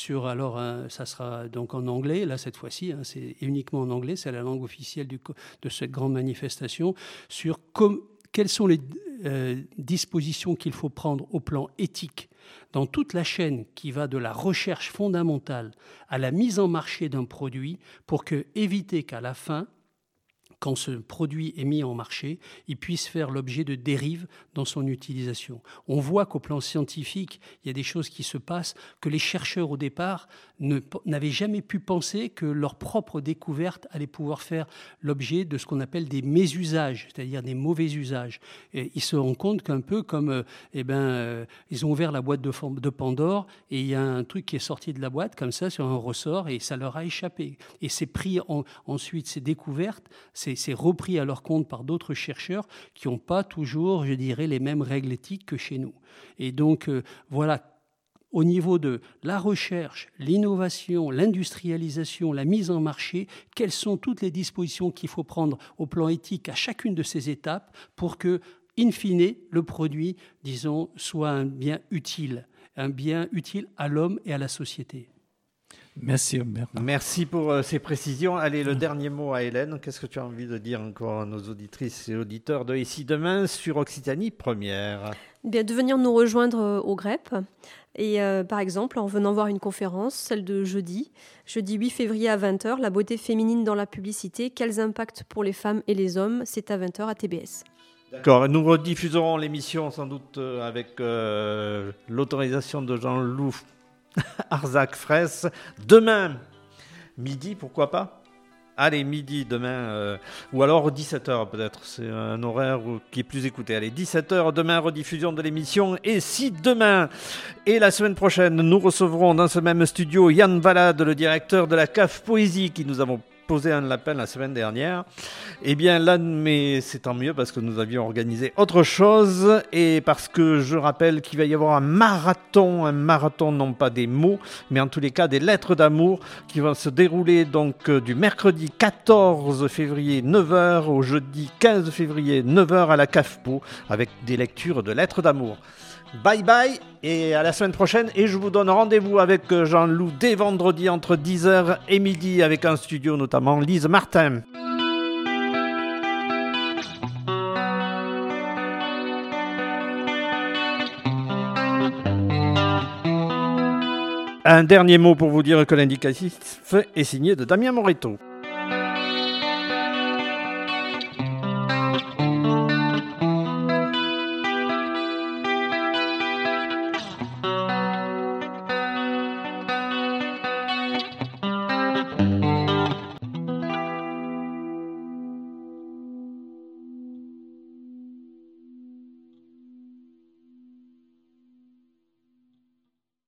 Ça sera donc en anglais, là cette fois-ci, c'est uniquement en anglais, c'est la langue officielle de cette grande manifestation, sur quelles sont les dispositions qu'il faut prendre au plan éthique dans toute la chaîne qui va de la recherche fondamentale à la mise en marché d'un produit pour éviter qu'à la fin, quand ce produit est mis en marché, il puisse faire l'objet de dérives dans son utilisation. On voit qu'au plan scientifique, il y a des choses qui se passent que les chercheurs au départ n'avaient jamais pu penser que leur propre découverte allait pouvoir faire l'objet de ce qu'on appelle des mésusages, c'est-à-dire des mauvais usages. Et ils se rendent compte qu'un peu comme, ils ont ouvert la boîte de Pandore et il y a un truc qui est sorti de la boîte comme ça sur un ressort et ça leur a échappé. Et c'est pris ensuite, ces découvertes, c'est repris à leur compte par d'autres chercheurs qui n'ont pas toujours, je dirais, les mêmes règles éthiques que chez nous. Et donc, voilà, au niveau de la recherche, l'innovation, l'industrialisation, la mise en marché, quelles sont toutes les dispositions qu'il faut prendre au plan éthique à chacune de ces étapes pour que, in fine, le produit, disons, soit un bien utile à l'homme et à la société. Merci Bernard. Merci pour ces précisions. Allez, le dernier mot à Hélène. Qu'est-ce que tu as envie de dire encore à nos auditrices et auditeurs de Ici Demain sur Occitanie Première ? De venir nous rejoindre au GREP. Et par exemple, en venant voir une conférence, celle de jeudi 8 février à 20h, la beauté féminine dans la publicité, quels impacts pour les femmes et les hommes, c'est à 20h à TBS. D'accord, nous rediffuserons l'émission sans doute avec l'autorisation de Jean-Loup Arzac-Fraisse. Demain, midi, pourquoi pas ? Allez, midi, demain, ou alors 17h peut-être, c'est un horaire qui est plus écouté. Allez, 17h, demain, rediffusion de l'émission. Et si demain et la semaine prochaine, nous recevrons dans ce même studio Yann Valade, le directeur de la CAF Poésie, qui nous avons posé un appel la semaine dernière. Eh bien là, mais c'est tant mieux parce que nous avions organisé autre chose et parce que je rappelle qu'il va y avoir un marathon non pas des mots, mais en tous les cas des lettres d'amour qui va se dérouler donc du mercredi 14 février 9h au jeudi 15 février 9h à la CAFPO avec des lectures de lettres d'amour. Bye bye et à la semaine prochaine et je vous donne rendez-vous avec Jean-Loup dès vendredi entre 10h et midi avec un studio notamment Lise Martin. Un dernier mot pour vous dire que l'indicatif est signé de Damien Moreto.